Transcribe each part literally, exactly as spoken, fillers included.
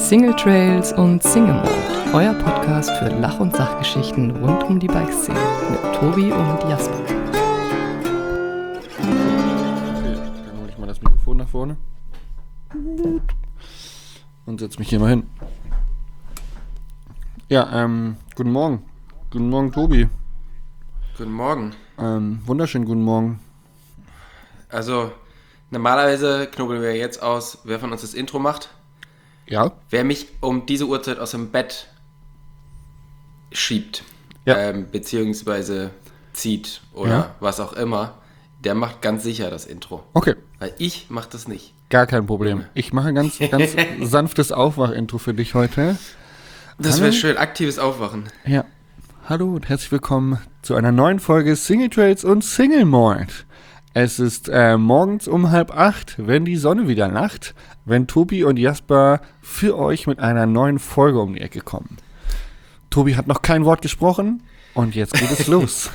Single Trails und Single Mode, euer Podcast für Lach- und Sachgeschichten rund um die Bikeszene mit Tobi und Jasper. Okay, dann hole ich mal das Mikrofon nach vorne und setze mich hier mal hin. Ja, ähm, guten Morgen. Guten Morgen, Tobi. Guten Morgen. Ähm, wunderschönen guten Morgen. Also, normalerweise knobeln wir jetzt aus, wer von uns das Intro macht. Ja? Wer mich um diese Uhrzeit aus dem Bett schiebt, Ja. ähm, beziehungsweise zieht oder Ja. was auch immer, der macht ganz sicher das Intro. Okay, Weil ich mach das nicht. gar kein Problem. Ich mache ein ganz, ganz sanftes Aufwach-Intro für dich heute. Das Hallo? wäre schön, aktives Aufwachen. Ja. Hallo und herzlich willkommen zu einer neuen Folge Single Trails und Single Malt. Es ist äh, morgens um halb acht, wenn die Sonne wieder lacht, wenn Tobi und Jasper für euch mit einer neuen Folge um die Ecke kommen. Tobi hat noch kein Wort gesprochen und jetzt geht es los.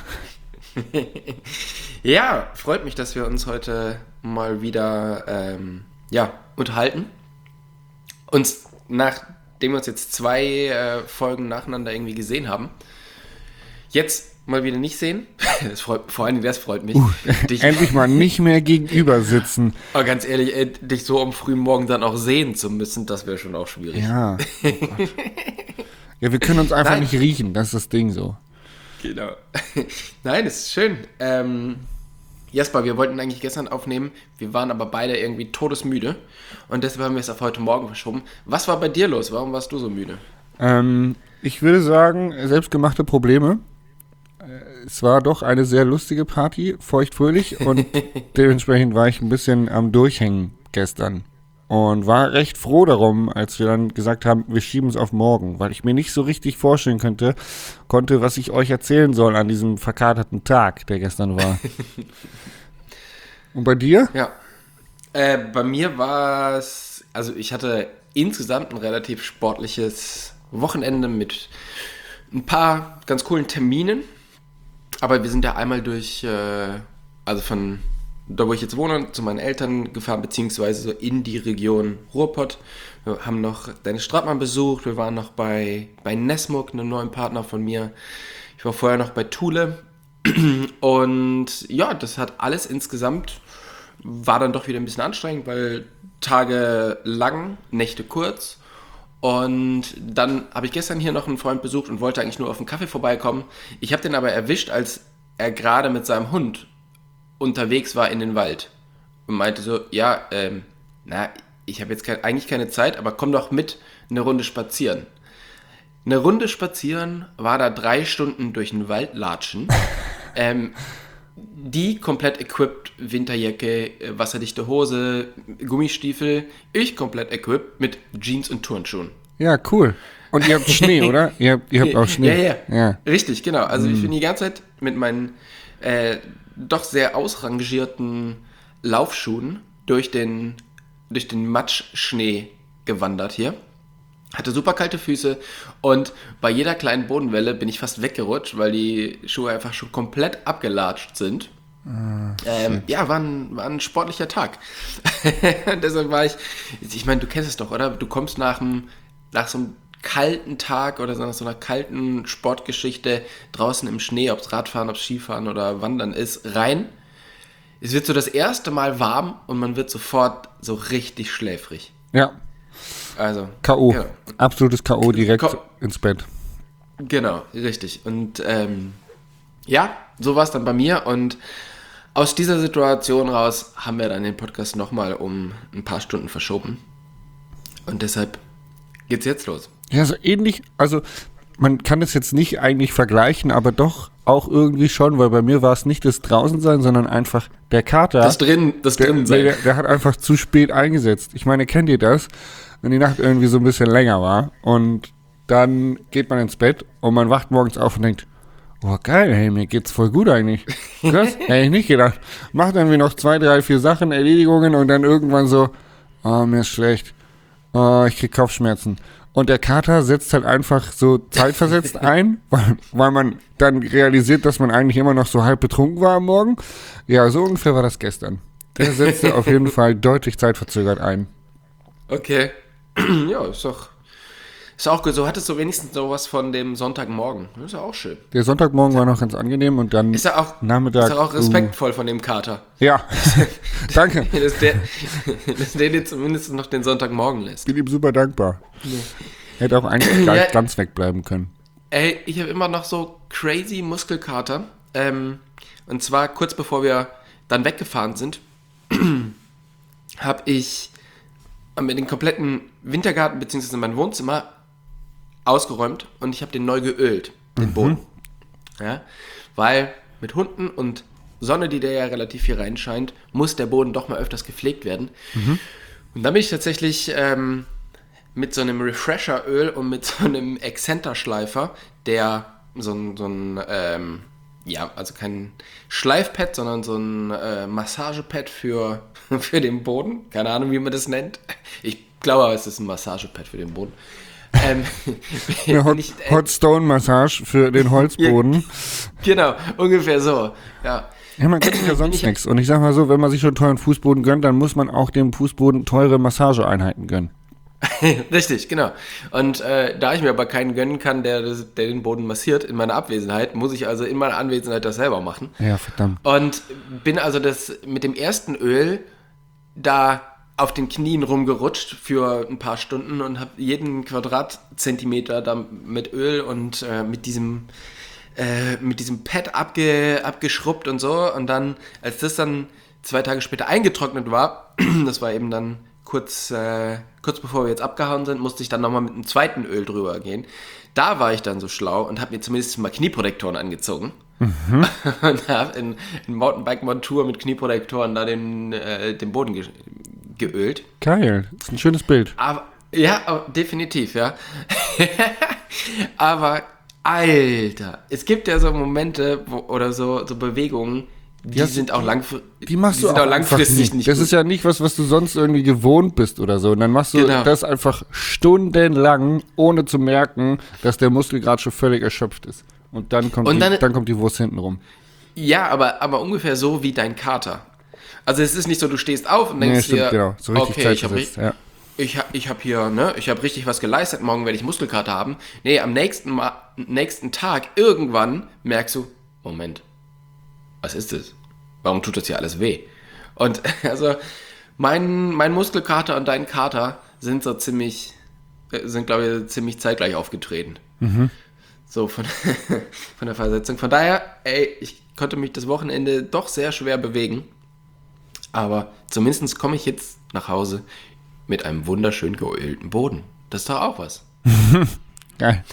Ja, freut mich, dass wir uns heute mal wieder ähm, ja, unterhalten. Uns, nachdem wir uns jetzt zwei äh, Folgen nacheinander irgendwie gesehen haben, jetzt mal wieder nicht sehen. Das freut, vor allem das freut mich. Uh, dich, endlich mal nicht mehr gegenüber sitzen. aber ganz ehrlich, äh, dich so am frühen Morgen dann auch sehen zu müssen, das wäre schon auch schwierig. Ja. Oh Gott. Ja, wir können uns einfach Nein. nicht riechen, das ist das Ding so. Genau. Nein, es ist schön. Ähm, Jasper, wir wollten eigentlich gestern aufnehmen, wir waren aber beide irgendwie todesmüde und deshalb haben wir es auf heute Morgen verschoben. Was war bei dir los? Warum warst du so müde? Ähm, ich würde sagen, selbstgemachte Probleme. Äh, Es war doch eine sehr lustige Party, feuchtfröhlich, und dementsprechend war ich ein bisschen am Durchhängen gestern. Und war recht froh darum, als wir dann gesagt haben, wir schieben es auf morgen, weil ich mir nicht so richtig vorstellen könnte, konnte, was ich euch erzählen soll an diesem verkaterten Tag, der gestern war. Und bei dir? Ja. Äh, bei mir war es, also ich hatte insgesamt ein relativ sportliches Wochenende mit ein paar ganz coolen Terminen. Aber wir sind ja einmal durch, äh, also von da, wo ich jetzt wohne, zu meinen Eltern gefahren, beziehungsweise so in die Region Ruhrpott. Wir haben noch Dennis Stratmann besucht, wir waren noch bei, bei Nesmuk, einem neuen Partner von mir. Ich war vorher noch bei Thule. Und ja, das hat alles insgesamt, war dann doch wieder ein bisschen anstrengend, weil Tage lang, Nächte kurz. Und dann habe ich gestern hier noch einen Freund besucht und wollte eigentlich nur auf einen Kaffee vorbeikommen. Ich habe den aber erwischt, als er gerade mit seinem Hund unterwegs war in den Wald. Und meinte so, ja, ähm, na, ich habe jetzt kein, eigentlich keine Zeit, aber komm doch mit eine Runde spazieren. Eine Runde spazieren war da drei Stunden durch den Wald latschen. ähm, die komplett equipped, Winterjacke, wasserdichte Hose, Gummistiefel. Ich komplett equipped mit Jeans und Turnschuhen. Ja, cool. Und ihr habt Schnee, oder? Ihr habt, ihr habt auch Schnee. Ja, ja, ja. Richtig, genau. Also ich bin die ganze Zeit mit meinen äh, doch sehr ausrangierten Laufschuhen durch den, durch den Matschschnee gewandert hier. Hatte super kalte Füße und bei jeder kleinen Bodenwelle bin ich fast weggerutscht, weil die Schuhe einfach schon komplett abgelatscht sind. Ah, ähm, ja, war ein, war ein sportlicher Tag. Deshalb war ich, ich meine, du kennst es doch, oder? Du kommst nach, einem, nach so einem kalten Tag oder nach so einer kalten Sportgeschichte draußen im Schnee, ob es Radfahren, ob es Skifahren oder Wandern ist, rein. Es wird so das erste Mal warm und man wird sofort so richtig schläfrig. Ja. Also K O. Genau, Absolutes K O direkt Ko- ins Bett. genau richtig. Und ähm, ja, so war es dann bei mir und aus dieser Situation raus haben wir dann den Podcast nochmal um ein paar Stunden verschoben. Und deshalb geht's jetzt los. Ja, so ähnlich, also man kann es jetzt nicht eigentlich vergleichen, aber doch auch irgendwie schon, weil bei mir war es nicht das Draußensein, sondern einfach der Kater. Das drin, das der, drin sein. der, der hat einfach zu spät eingesetzt. Ich meine, kennt ihr das? Wenn die Nacht irgendwie so ein bisschen länger war und dann geht man ins Bett und man wacht morgens auf und denkt, oh geil, hey, mir geht's voll gut eigentlich. Krass, hätte ich nicht gedacht. Macht irgendwie noch zwei, drei, vier Sachen, Erledigungen und dann irgendwann so, oh, mir ist schlecht. Oh, ich krieg Kopfschmerzen. Und der Kater setzt halt einfach so zeitversetzt ein, weil, weil man dann realisiert, dass man eigentlich immer noch so halb betrunken war am Morgen. Ja, so ungefähr war das gestern. Der setzte auf jeden Fall deutlich zeitverzögert ein. Okay. Ja, ist doch, Ist auch gut. So hattest du wenigstens sowas von dem Sonntagmorgen. Das ist ja auch schön. Der Sonntagmorgen war noch ganz angenehm und dann Ist ja auch, Nachmittag. ist ja auch respektvoll uh, von dem Kater. Ja, danke. dass, der, dass der dir zumindest noch den Sonntagmorgen lässt. Bin ihm super dankbar. Ja. Hätte auch eigentlich Ja. ganz wegbleiben können. Ey, ich habe immer noch so crazy Muskelkater. Ähm, und zwar kurz bevor wir dann weggefahren sind, habe ich mit den kompletten Wintergarten bzw. mein Wohnzimmer ausgeräumt und ich habe den neu geölt, den Mhm. Boden. Ja, weil mit Hunden und Sonne, die da ja relativ viel reinscheint, muss der Boden doch mal öfters gepflegt werden. Mhm. Und dann bin ich tatsächlich ähm, mit so einem Refresher-Öl und mit so einem Exzenterschleifer, der so ein, so ein ähm, ja, also kein Schleifpad, sondern so ein äh, Massagepad für, für den Boden. Keine Ahnung, wie man das nennt. Ich glaube, es ist ein Massagepad für den Boden. Ähm, Eine Hot, nicht, äh, Hot Stone Massage für den Holzboden. Genau, ungefähr so. Ja. Ja, man gönnt sich ja sonst nichts. Und ich sag mal so, wenn man sich schon einen teuren Fußboden gönnt, dann muss man auch dem Fußboden teure Massageeinheiten gönnen. Richtig, genau. Und äh, da ich mir aber keinen gönnen kann, der, das- der den Boden massiert in meiner Abwesenheit, muss ich also in meiner Anwesenheit das selber machen. Ja, verdammt. Und bin also das mit dem ersten Öl da auf den Knien rumgerutscht für ein paar Stunden und habe jeden Quadratzentimeter da mit Öl und äh, mit diesem äh, mit diesem Pad abge, abgeschrubbt und so. Und dann, als das dann zwei Tage später eingetrocknet war, das war eben dann kurz, äh, kurz bevor wir jetzt abgehauen sind, musste ich dann nochmal mit einem zweiten Öl drüber gehen. Da war ich dann so schlau und habe mir zumindest mal Knieprotektoren angezogen. Mhm. Und habe in, in Mountainbike-Montur mit Knieprotektoren da den, äh, den Boden ge geölt. Geil. Das ist ein schönes Bild. Aber, ja, aber definitiv, ja. Aber, Alter, es gibt ja so Momente wo, oder so, so Bewegungen, die Ja, sind auch, langfri Die machst die du sind auch auch langfristig nicht. nicht Das gut. ist ja nicht was, was du sonst irgendwie gewohnt bist oder so. Und dann machst du Genau. das einfach stundenlang, ohne zu merken, dass der Muskel gerade schon völlig erschöpft ist. Und dann kommt, Und die, dann- dann kommt die Wurst hinten rum. Ja, aber, aber ungefähr so wie dein Kater. Also es ist nicht so, du stehst auf und Nee, denkst stimmt, dir, genau. So richtig okay, ich habe zeitversetzt, ja. ich hab, ich hab hier, ne, ich habe richtig was geleistet, morgen werde ich Muskelkater haben. Nee, am nächsten, Mal, nächsten Tag, irgendwann merkst du, Moment, was ist das? Warum tut das hier alles weh? Und also mein, mein Muskelkater und dein Kater sind so ziemlich, äh, sind glaube ich ziemlich zeitgleich aufgetreten. So von, von der Versetzung. Von daher, ey, ich konnte mich das Wochenende doch sehr schwer bewegen. Aber zumindest komme ich jetzt nach Hause mit einem wunderschön geölten Boden. Das ist doch auch was. Geil.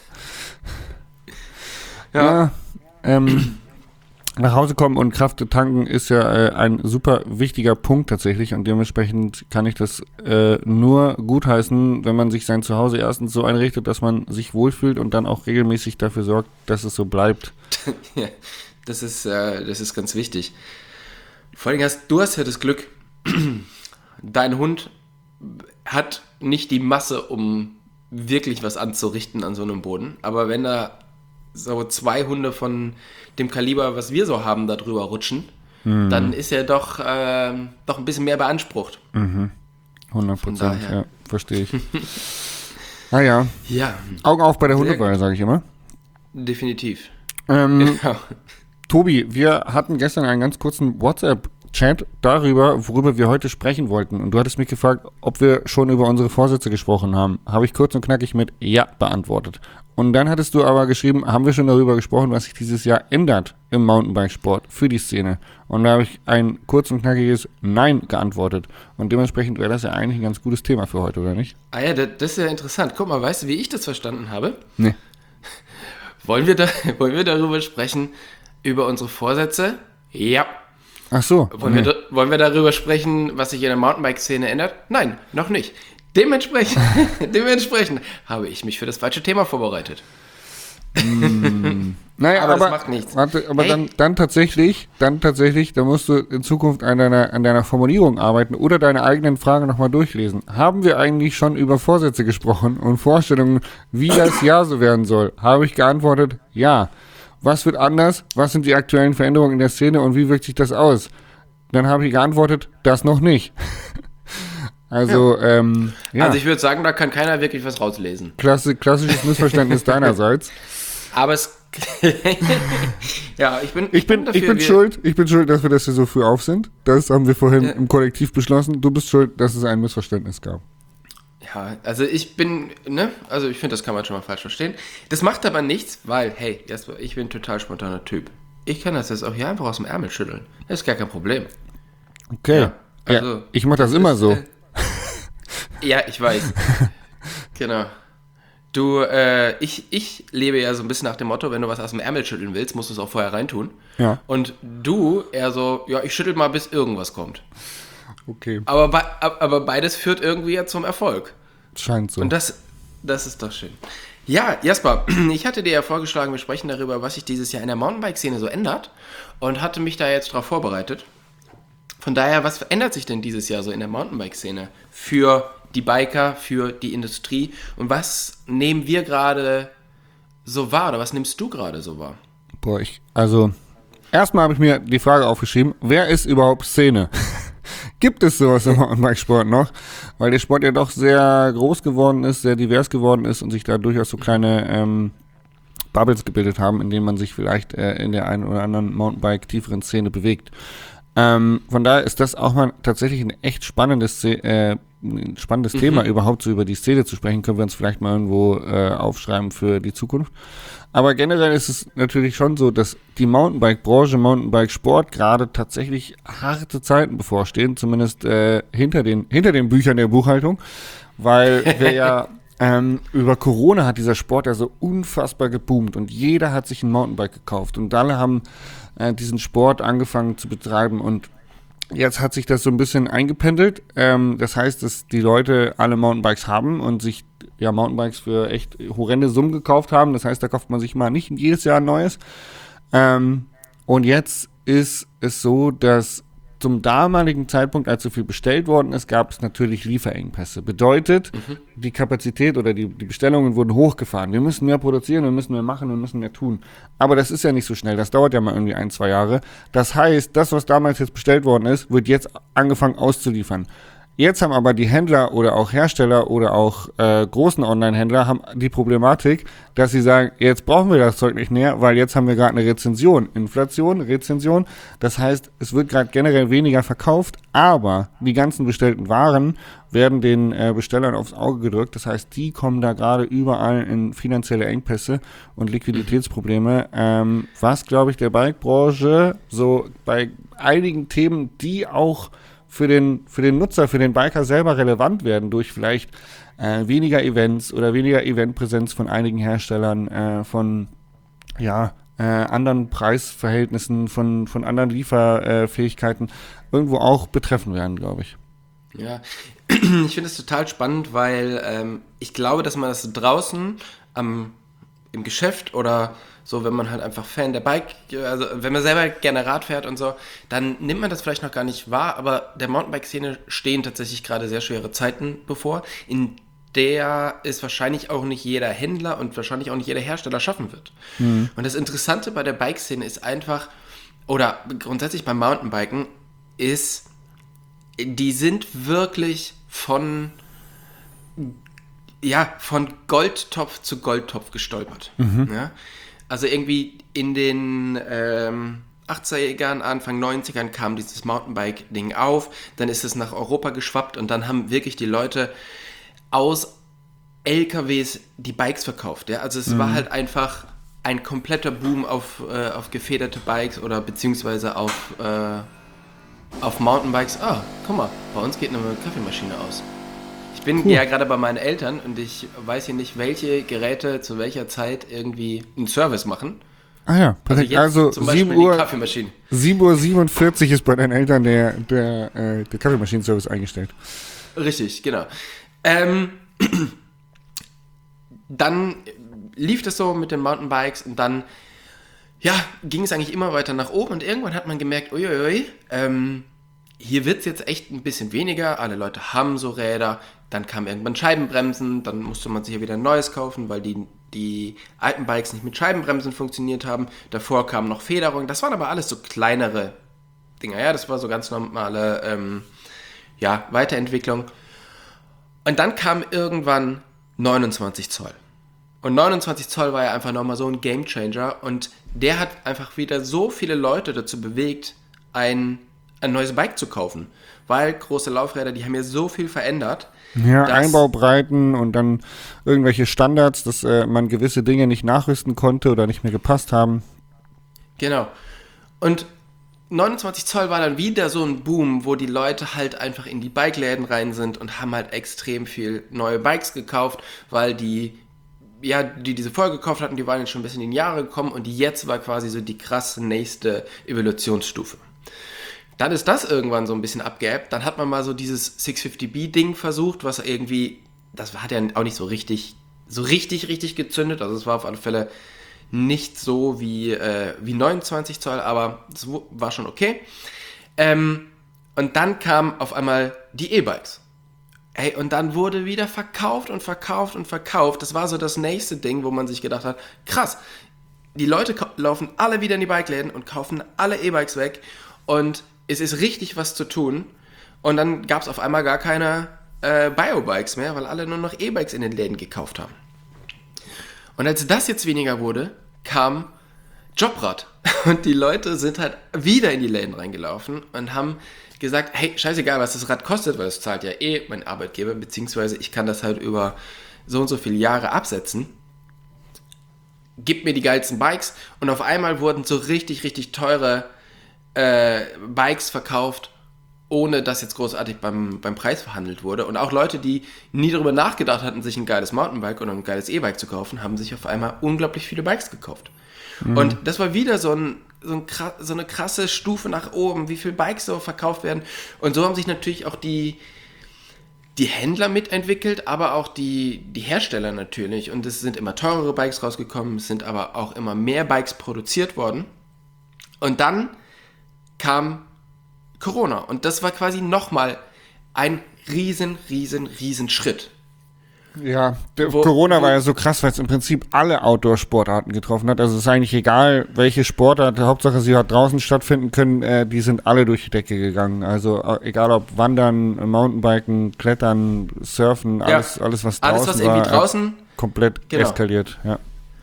Ja, ähm, nach Hause kommen und Kraft tanken ist ja äh, ein super wichtiger Punkt tatsächlich und dementsprechend kann ich das äh, nur gutheißen, wenn man sich sein Zuhause erstens so einrichtet, dass man sich wohlfühlt und dann auch regelmäßig dafür sorgt, dass es so bleibt. Ja, das ist, äh, das ist ganz wichtig. Vor allem hast du hast ja das Glück, dein Hund hat nicht die Masse, um wirklich was anzurichten an so einem Boden. Aber wenn da so zwei Hunde von dem Kaliber, was wir so haben, da drüber rutschen, Mhm. dann ist er doch, ähm, doch ein bisschen mehr beansprucht. hundert Prozent, daher. ja, verstehe ich. Naja, Ja, Augen auf bei der Sehr Hundeweihe, sage ich immer. definitiv. Ähm, Ja. Tobi, wir hatten gestern einen ganz kurzen WhatsApp-Chat darüber, worüber wir heute sprechen wollten. Und du hattest mich gefragt, ob wir schon über unsere Vorsätze gesprochen haben. Habe ich kurz und knackig mit Ja beantwortet. Und dann hattest du aber geschrieben, haben wir schon darüber gesprochen, was sich dieses Jahr ändert im Mountainbikesport für die Szene. Und da habe ich ein kurz und knackiges Nein geantwortet. Und dementsprechend wäre das ja eigentlich ein ganz gutes Thema für heute, oder nicht? Ah ja, das, das ist ja interessant. Guck mal, weißt du, wie ich das verstanden habe? Nee. Wollen wir, da, wollen wir darüber sprechen, über unsere Vorsätze? Ja. Ach so. Wollen, nee. wir, da- wollen wir darüber sprechen, was sich in der Mountainbike-Szene ändert? Nein, noch nicht. Dementsprechend, dementsprechend habe ich mich für das falsche Thema vorbereitet. Naja, Aber aber, das macht nichts. Warte, aber Hey. dann, dann tatsächlich, dann tatsächlich, da musst du in Zukunft an deiner, an deiner Formulierung arbeiten oder deine eigenen Fragen nochmal durchlesen. Haben wir eigentlich schon über Vorsätze gesprochen und Vorstellungen, wie das Jahr so werden soll? Habe ich geantwortet, ja. Was wird anders? Was sind die aktuellen Veränderungen in der Szene und wie wirkt sich das aus? Dann habe ich geantwortet, das noch nicht. Also, ja. Ähm, ja. Also ich würde sagen, da kann keiner wirklich was rauslesen. Klassi- klassisches Missverständnis deinerseits. Aber es... ja, ich bin, ich bin, dafür, ich bin wir, schuld, ich bin schuld, dass wir das hier so früh auf sind. Das haben wir vorhin Ja. im Kollektiv beschlossen. Du bist schuld, dass es ein Missverständnis gab. Ja, also ich bin, ne, also ich finde, das kann man schon mal falsch verstehen. Das macht aber nichts, weil, hey, Jasper, ich bin ein total spontaner Typ. Ich kann das jetzt auch hier einfach aus dem Ärmel schütteln. Das ist gar kein Problem. Okay. Ja, also, ja, ich mache das, das immer ist, so. Äh, ja, ich weiß. Genau. Du, äh, ich, ich lebe ja so ein bisschen nach dem Motto, wenn du was aus dem Ärmel schütteln willst, musst du es auch vorher reintun. Ja. Und du eher so, ja, ich schüttel mal, bis irgendwas kommt. Okay. Aber, be- aber beides führt irgendwie ja zum Erfolg. Scheint so. Und das, das ist doch schön. Ja, Jasper, ich hatte dir ja vorgeschlagen, wir sprechen darüber, was sich dieses Jahr in der Mountainbike-Szene so ändert und hatte mich da jetzt drauf vorbereitet. Von daher, was ändert sich denn dieses Jahr so in der Mountainbike-Szene für die Biker, für die Industrie und was nehmen wir gerade so wahr oder was nimmst du gerade so wahr? Boah, ich, also, erstmal habe ich mir die Frage aufgeschrieben, wer ist überhaupt Szene? Gibt es sowas im Mountainbike-Sport noch? Weil der Sport ja doch sehr groß geworden ist, sehr divers geworden ist und sich da durchaus so kleine ähm, Bubbles gebildet haben, in denen man sich vielleicht äh, in der einen oder anderen Mountainbike-tieferen Szene bewegt. Ähm, von daher ist das auch mal tatsächlich ein echt spannendes, äh, ein spannendes mhm. Thema, überhaupt so über die Szene zu sprechen. Können wir uns vielleicht mal irgendwo äh, aufschreiben für die Zukunft. Aber generell ist es natürlich schon so, dass die Mountainbike-Branche, Mountainbike-Sport gerade tatsächlich harte Zeiten bevorstehen, zumindest äh, hinter den hinter den Büchern der Buchhaltung, weil wir ja ähm, über Corona hat dieser Sport ja so unfassbar geboomt und jeder hat sich ein Mountainbike gekauft und alle haben äh, diesen Sport angefangen zu betreiben und jetzt hat sich das so ein bisschen eingependelt. Ähm, das heißt, dass die Leute alle Mountainbikes haben und sich ja Mountainbikes für echt horrende Summen gekauft haben. Das heißt, da kauft man sich mal nicht jedes Jahr ein neues. Ähm, und jetzt ist es so, dass zum damaligen Zeitpunkt, als so viel bestellt worden ist, gab es natürlich Lieferengpässe. Bedeutet, mhm. die Kapazität oder die, die Bestellungen wurden hochgefahren. Wir müssen mehr produzieren, wir müssen mehr machen, wir müssen mehr tun. Aber das ist ja nicht so schnell, das dauert ja mal irgendwie ein, zwei Jahre. Das heißt, das, was damals jetzt bestellt worden ist, wird jetzt angefangen auszuliefern. Jetzt haben aber die Händler oder auch Hersteller oder auch äh, großen Online-Händler haben die Problematik, dass sie sagen, jetzt brauchen wir das Zeug nicht mehr, weil jetzt haben wir gerade eine Rezension. Inflation, Rezension. Das heißt, es wird gerade generell weniger verkauft, aber die ganzen bestellten Waren werden den äh, Bestellern aufs Auge gedrückt. Das heißt, die kommen da gerade überall in finanzielle Engpässe und Liquiditätsprobleme, ähm, was, glaube ich, der Bike-Branche so bei einigen Themen, die auch für den, für den Nutzer, für den Biker selber relevant werden, durch vielleicht äh, weniger Events oder weniger Eventpräsenz von einigen Herstellern, äh, von ja, äh, anderen Preisverhältnissen, von, von anderen Lieferfähigkeiten äh, irgendwo auch betreffen werden, glaube ich. Ja, ich finde es total spannend, weil ähm, ich glaube, dass man das draußen am, im Geschäft oder so, wenn man halt einfach Fan der Bike, also wenn man selber gerne Rad fährt und so, dann nimmt man das vielleicht noch gar nicht wahr, aber der Mountainbike-Szene stehen tatsächlich gerade sehr schwere Zeiten bevor, in der es wahrscheinlich auch nicht jeder Händler und wahrscheinlich auch nicht jeder Hersteller schaffen wird. Mhm. Und das Interessante bei der Bike-Szene ist einfach, oder grundsätzlich beim Mountainbiken, ist, die sind wirklich von, ja, von Goldtopf zu Goldtopf gestolpert. Mhm. Ja? Also irgendwie in den ähm, achtzigern, Anfang neunzigern kam dieses Mountainbike-Ding auf, dann ist es nach Europa geschwappt und dann haben wirklich die Leute aus L K Ws die Bikes verkauft. Ja? Also es mhm. war halt einfach ein kompletter Boom auf, äh, auf gefederte Bikes oder beziehungsweise auf, äh, auf Mountainbikes. Ah, guck mal, bei uns geht eine Kaffeemaschine aus. Ich bin cool. ja gerade bei meinen Eltern und ich weiß hier nicht, welche Geräte zu welcher Zeit irgendwie einen Service machen. Ah ja, perfekt. Also, also sieben Uhr, sieben Uhr siebenundvierzig ist bei deinen Eltern der, der, äh, der Kaffeemaschinen-Service eingestellt. Richtig, genau. Ähm, dann lief das so mit den Mountainbikes und dann ja, ging es eigentlich immer weiter nach oben und irgendwann hat man gemerkt, uiuiui, ähm, hier wird es jetzt echt ein bisschen weniger, alle Leute haben so Räder, dann kamen irgendwann Scheibenbremsen, dann musste man sich ja wieder ein neues kaufen, weil die, die alten Bikes nicht mit Scheibenbremsen funktioniert haben. Davor kam noch Federung, das waren aber alles so kleinere Dinger, ja, das war so ganz normale ähm, ja, Weiterentwicklung. Und dann kam irgendwann neunundzwanzig Zoll. Und neunundzwanzig Zoll war ja einfach nochmal so ein Gamechanger und der hat einfach wieder so viele Leute dazu bewegt, ein, ein neues Bike zu kaufen. Weil große Laufräder, die haben ja so viel verändert. Ja, Einbaubreiten und dann irgendwelche Standards, dass äh, man gewisse Dinge nicht nachrüsten konnte oder nicht mehr gepasst haben. Genau. Und neunundzwanzig Zoll war dann wieder so ein Boom, wo die Leute halt einfach in die Bikeläden rein sind und haben halt extrem viel neue Bikes gekauft, weil die, ja, die diese vorher gekauft hatten, die waren jetzt schon ein bisschen in die Jahre gekommen und jetzt war quasi so die krasse nächste Evolutionsstufe. Dann ist das irgendwann so ein bisschen abgeebbt. Dann hat man mal so dieses six fifty B-Ding versucht, was irgendwie, das hat ja auch nicht so richtig, so richtig, richtig gezündet. Also es war auf alle Fälle nicht so wie, äh, wie neunundzwanzig Zoll, aber es war schon okay. Ähm, und dann kamen auf einmal die E-Bikes. Ey, und dann wurde wieder verkauft und verkauft und verkauft. Das war so das nächste Ding, wo man sich gedacht hat, krass, die Leute ka- laufen alle wieder in die Bikeläden und kaufen alle E-Bikes weg und es ist richtig was zu tun. Und dann gab es auf einmal gar keine äh, Bio-Bikes mehr, weil alle nur noch E-Bikes in den Läden gekauft haben. Und als das jetzt weniger wurde, kam Jobrad. Und die Leute sind halt wieder in die Läden reingelaufen und haben gesagt, hey, scheißegal, was das Rad kostet, weil das zahlt ja eh mein Arbeitgeber, beziehungsweise ich kann das halt über so und so viele Jahre absetzen. Gib mir die geilsten Bikes. Und auf einmal wurden so richtig, richtig teure äh, Bikes verkauft, ohne dass jetzt großartig beim, beim Preis verhandelt wurde. Und auch Leute, die nie darüber nachgedacht hatten, sich ein geiles Mountainbike oder ein geiles E-Bike zu kaufen, haben sich auf einmal unglaublich viele Bikes gekauft. Mhm. Und das war wieder so, ein, so, ein, so eine krasse Stufe nach oben, wie viele Bikes so verkauft werden. Und so haben sich natürlich auch die, die Händler mitentwickelt, aber auch die, die Hersteller natürlich. Und es sind immer teurere Bikes rausgekommen, es sind aber auch immer mehr Bikes produziert worden. Und dann kam Corona. Und das war quasi nochmal ein riesen, riesen, riesen Schritt. Ja, der Wo, Corona wo, war ja so krass, weil es im Prinzip alle Outdoor-Sportarten getroffen hat. Also es ist eigentlich egal, welche Sportart, Hauptsache sie hat draußen stattfinden können, äh, die sind alle durch die Decke gegangen. Also äh, egal ob Wandern, Mountainbiken, Klettern, Surfen, alles, ja, alles was draußen alles, was irgendwie war, draußen, äh, komplett genau. eskaliert. Ja.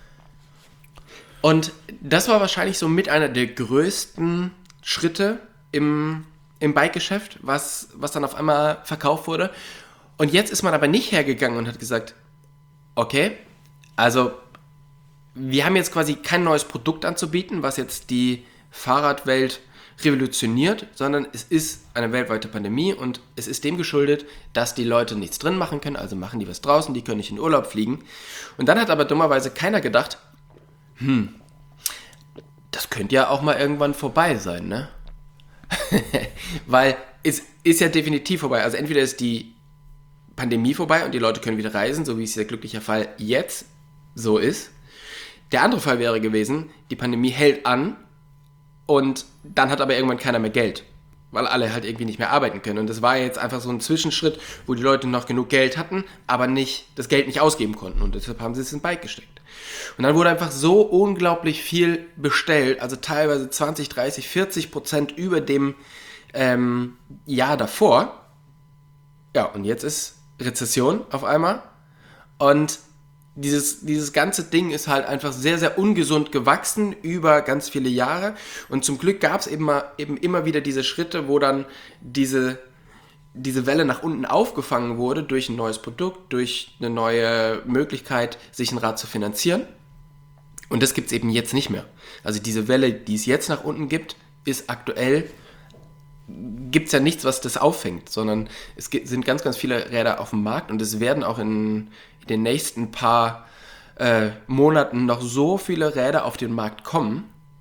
Und das war wahrscheinlich so mit einer der größten Schritte im, im Bike-Geschäft, was, was dann auf einmal verkauft wurde. Und jetzt ist man aber nicht hergegangen und hat gesagt, okay, also wir haben jetzt quasi kein neues Produkt anzubieten, was jetzt die Fahrradwelt revolutioniert, sondern es ist eine weltweite Pandemie und es ist dem geschuldet, dass die Leute nichts drin machen können, also machen die was draußen, die können nicht in Urlaub fliegen. Und dann hat aber dummerweise keiner gedacht, hm, das könnte ja auch mal irgendwann vorbei sein, ne? Weil es ist ja definitiv vorbei. Also entweder ist die Pandemie vorbei und die Leute können wieder reisen, so wie es der glückliche Fall jetzt so ist. Der andere Fall wäre gewesen, die Pandemie hält an und dann hat aber irgendwann keiner mehr Geld, weil alle halt irgendwie nicht mehr arbeiten können. Und das war jetzt einfach so ein Zwischenschritt, wo die Leute noch genug Geld hatten, aber nicht das Geld nicht ausgeben konnten und deshalb haben sie es ins Bike gesteckt. Und dann wurde einfach so unglaublich viel bestellt, also teilweise zwanzig, dreißig, vierzig Prozent über dem ähm, Jahr davor. Ja, und jetzt ist Rezession auf einmal und dieses, dieses ganze Ding ist halt einfach sehr, sehr ungesund gewachsen über ganz viele Jahre und zum Glück gab es eben, mal, eben immer wieder diese Schritte, wo dann diese, diese Welle nach unten aufgefangen wurde durch ein neues Produkt, durch eine neue Möglichkeit, sich ein Rad zu finanzieren und das gibt es eben jetzt nicht mehr. Also diese Welle, die es jetzt nach unten gibt, ist aktuell gibt es ja nichts, was das auffängt, sondern es gibt, sind ganz, ganz viele Räder auf dem Markt und es werden auch in, in den nächsten paar äh, Monaten noch so viele Räder auf den Markt kommen,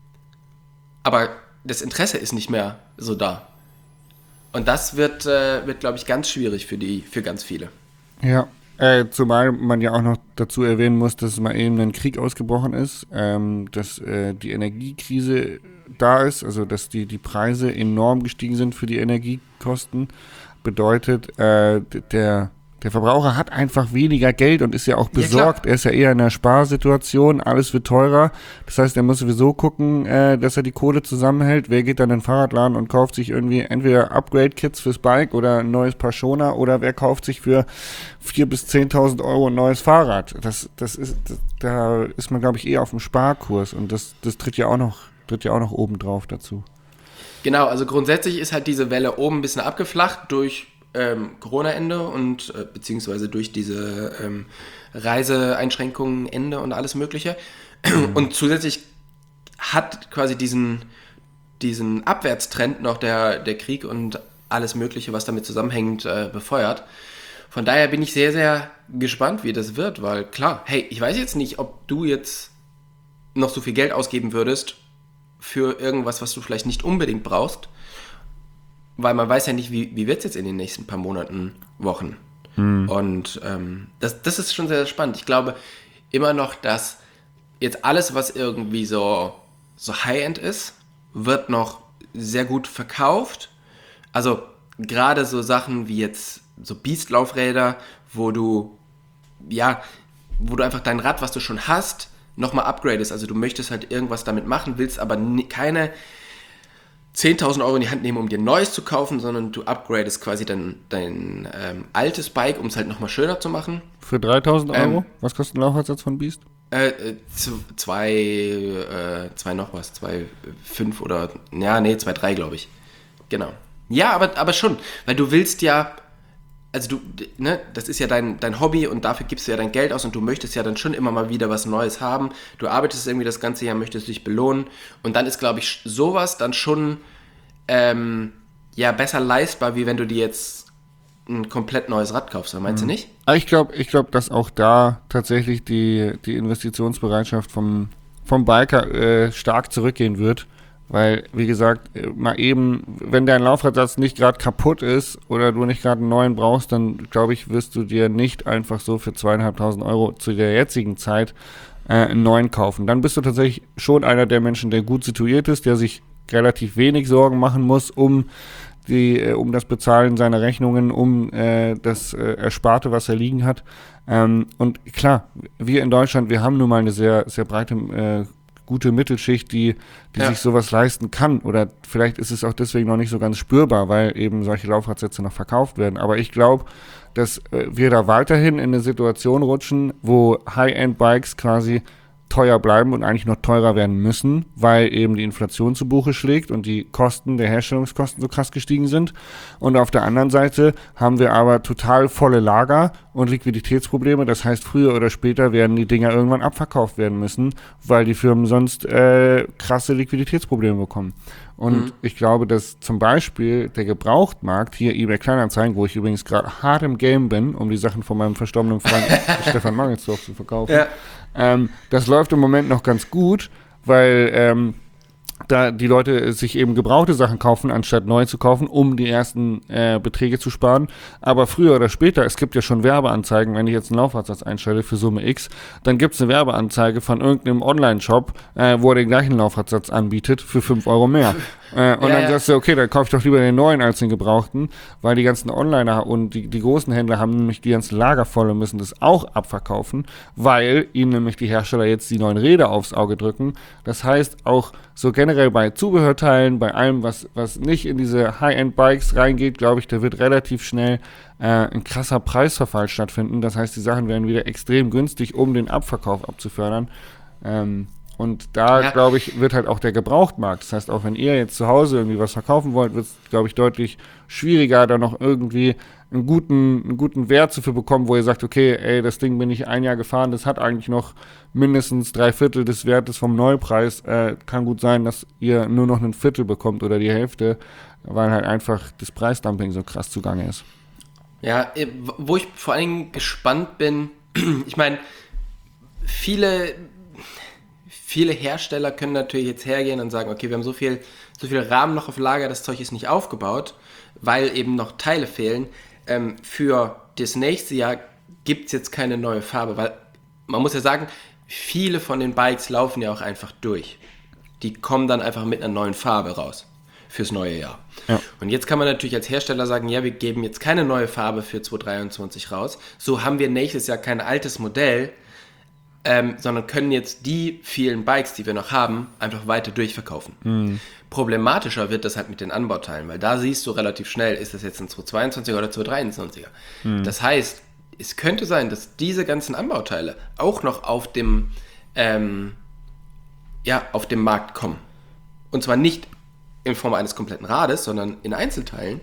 aber das Interesse ist nicht mehr so da. Und das wird, äh, wird glaube ich, ganz schwierig für, die, für ganz viele. Ja, äh, zumal man ja auch noch dazu erwähnen muss, dass mal eben ein Krieg ausgebrochen ist, ähm, dass äh, die Energiekrise da ist, also dass die, die Preise enorm gestiegen sind für die Energiekosten, bedeutet, äh, der, der der Verbraucher hat einfach weniger Geld und ist ja auch besorgt. Ja, er ist ja eher in einer Sparsituation, alles wird teurer. Das heißt, er muss sowieso gucken, äh, dass er die Kohle zusammenhält. Wer geht dann in den Fahrradladen und kauft sich irgendwie entweder Upgrade-Kits fürs Bike oder ein neues Paar Schoner oder wer kauft sich für viertausend bis zehntausend Euro ein neues Fahrrad? Das, das ist, das, da ist man, glaube ich, eher auf dem Sparkurs und das, das tritt ja auch noch, tritt ja auch noch oben drauf dazu. Genau, also grundsätzlich ist halt diese Welle oben ein bisschen abgeflacht durch ähm, Corona-Ende und äh, beziehungsweise durch diese ähm, Reiseeinschränkungen Ende und alles Mögliche. Mhm. Und zusätzlich hat quasi diesen, diesen Abwärtstrend noch der, der Krieg und alles Mögliche, was damit zusammenhängt, äh, befeuert. Von daher bin ich sehr, sehr gespannt, wie das wird, weil klar, hey, ich weiß jetzt nicht, ob du jetzt noch so viel Geld ausgeben würdest für irgendwas, was du vielleicht nicht unbedingt brauchst, weil man weiß ja nicht, wie, wie wird es jetzt in den nächsten paar Monaten, Wochen. Hm. Und ähm, das, das ist schon sehr, sehr spannend. Ich glaube immer noch, dass jetzt alles, was irgendwie so, so High-End ist, wird noch sehr gut verkauft. Also gerade so Sachen wie jetzt so Beast-Laufräder, wo du, ja, wo du einfach dein Rad, was du schon hast, nochmal upgradest, also du möchtest halt irgendwas damit machen, willst aber keine zehntausend Euro in die Hand nehmen, um dir ein neues zu kaufen, sondern du upgradest quasi dein, dein ähm, altes Bike, um es halt nochmal schöner zu machen. Für dreitausend Euro? Ähm, was kostet ein Laufradsatz von Beast? Äh, äh, zwei, äh, zwei noch was, zwei, fünf oder, ja, nee, zwei, drei, glaube ich. Genau. Ja, aber, aber schon, weil du willst ja, also du, ne, das ist ja dein, dein Hobby und dafür gibst du ja dein Geld aus und du möchtest ja dann schon immer mal wieder was Neues haben. Du arbeitest irgendwie das ganze Jahr, möchtest dich belohnen und dann ist, glaube ich, sowas dann schon ähm, ja, besser leistbar, wie wenn du dir jetzt ein komplett neues Rad kaufst, meinst mhm. du nicht? Ich glaube, ich glaube, dass auch da tatsächlich die, die Investitionsbereitschaft vom, vom Biker äh, stark zurückgehen wird. Weil, wie gesagt, mal eben, wenn dein Laufradsatz nicht gerade kaputt ist oder du nicht gerade einen neuen brauchst, dann, glaube ich, wirst du dir nicht einfach so für zweieinhalbtausend Euro zu der jetzigen Zeit äh, einen neuen kaufen. Dann bist du tatsächlich schon einer der Menschen, der gut situiert ist, der sich relativ wenig Sorgen machen muss, um die, äh, um das Bezahlen seiner Rechnungen, um äh, das äh, Ersparte, was er liegen hat. Ähm, und klar, wir in Deutschland, wir haben nun mal eine sehr, sehr breite äh, gute Mittelschicht, die, die ja. sich sowas leisten kann. Oder vielleicht ist es auch deswegen noch nicht so ganz spürbar, weil eben solche Laufradsätze noch verkauft werden. Aber ich glaube, dass äh, wir da weiterhin in eine Situation rutschen, wo High-End-Bikes quasi teuer bleiben und eigentlich noch teurer werden müssen, weil eben die Inflation zu Buche schlägt und die Kosten der Herstellungskosten so krass gestiegen sind. Und auf der anderen Seite haben wir aber total volle Lager und Liquiditätsprobleme. Das heißt, früher oder später werden die Dinger irgendwann abverkauft werden müssen, weil die Firmen sonst äh, krasse Liquiditätsprobleme bekommen. Und mhm. ich glaube, dass zum Beispiel der Gebrauchtmarkt, hier eBay Kleinanzeigen, wo ich übrigens gerade hart im Game bin, um die Sachen von meinem verstorbenen Freund Stefan Mangelsdorf zu verkaufen, ja. ähm, das läuft im Moment noch ganz gut, weil ähm, da die Leute sich eben gebrauchte Sachen kaufen, anstatt neu zu kaufen, um die ersten äh, Beträge zu sparen. Aber früher oder später, es gibt ja schon Werbeanzeigen, wenn ich jetzt einen Laufradsatz einstelle für Summe X, dann gibt es eine Werbeanzeige von irgendeinem Online-Shop, äh, wo er den gleichen Laufradsatz anbietet für fünf Euro mehr. Äh, und ja, dann ja. sagst du, okay, dann kaufe ich doch lieber den neuen als den gebrauchten, weil die ganzen Onliner und die, die großen Händler haben nämlich die ganzen Lager voll und müssen das auch abverkaufen, weil ihnen nämlich die Hersteller jetzt die neuen Räder aufs Auge drücken. Das heißt, auch so generell bei Zubehörteilen, bei allem, was, was nicht in diese High-End-Bikes reingeht, glaube ich, da wird relativ schnell äh, ein krasser Preisverfall stattfinden. Das heißt, die Sachen werden wieder extrem günstig, um den Abverkauf abzufördern. Ähm, Und da, ja. glaube ich, wird halt auch der Gebrauchtmarkt. Das heißt, auch wenn ihr jetzt zu Hause irgendwie was verkaufen wollt, wird es, glaube ich, deutlich schwieriger, da noch irgendwie einen guten, einen guten Wert zu für bekommen, wo ihr sagt, okay, ey, das Ding bin ich ein Jahr gefahren, das hat eigentlich noch mindestens drei Viertel des Wertes vom Neupreis. Äh, kann gut sein, dass ihr nur noch ein Viertel bekommt oder die Hälfte, weil halt einfach das Preisdumping so krass zugange ist. Ja, wo ich vor allen Dingen gespannt bin, ich meine, viele... Viele Hersteller können natürlich jetzt hergehen und sagen, okay, wir haben so viel, so viel Rahmen noch auf Lager, das Zeug ist nicht aufgebaut, weil eben noch Teile fehlen. Ähm, für das nächste Jahr gibt es jetzt keine neue Farbe, weil man muss ja sagen, viele von den Bikes laufen ja auch einfach durch. Die kommen dann einfach mit einer neuen Farbe raus. fürs neue Jahr. Ja. Und jetzt kann man natürlich als Hersteller sagen, ja, wir geben jetzt keine neue Farbe für zwanzig dreiundzwanzig raus. So haben wir nächstes Jahr kein altes Modell, ähm, sondern können jetzt die vielen Bikes, die wir noch haben, einfach weiter durchverkaufen. Mhm. Problematischer wird das halt mit den Anbauteilen, weil da siehst du relativ schnell, ist das jetzt ein zwanzig zweiundzwanziger oder zwanzig dreiundzwanziger. Mhm. Das heißt, es könnte sein, dass diese ganzen Anbauteile auch noch auf dem, ähm, ja, auf dem Markt kommen. Und zwar nicht in Form eines kompletten Rades, sondern in Einzelteilen,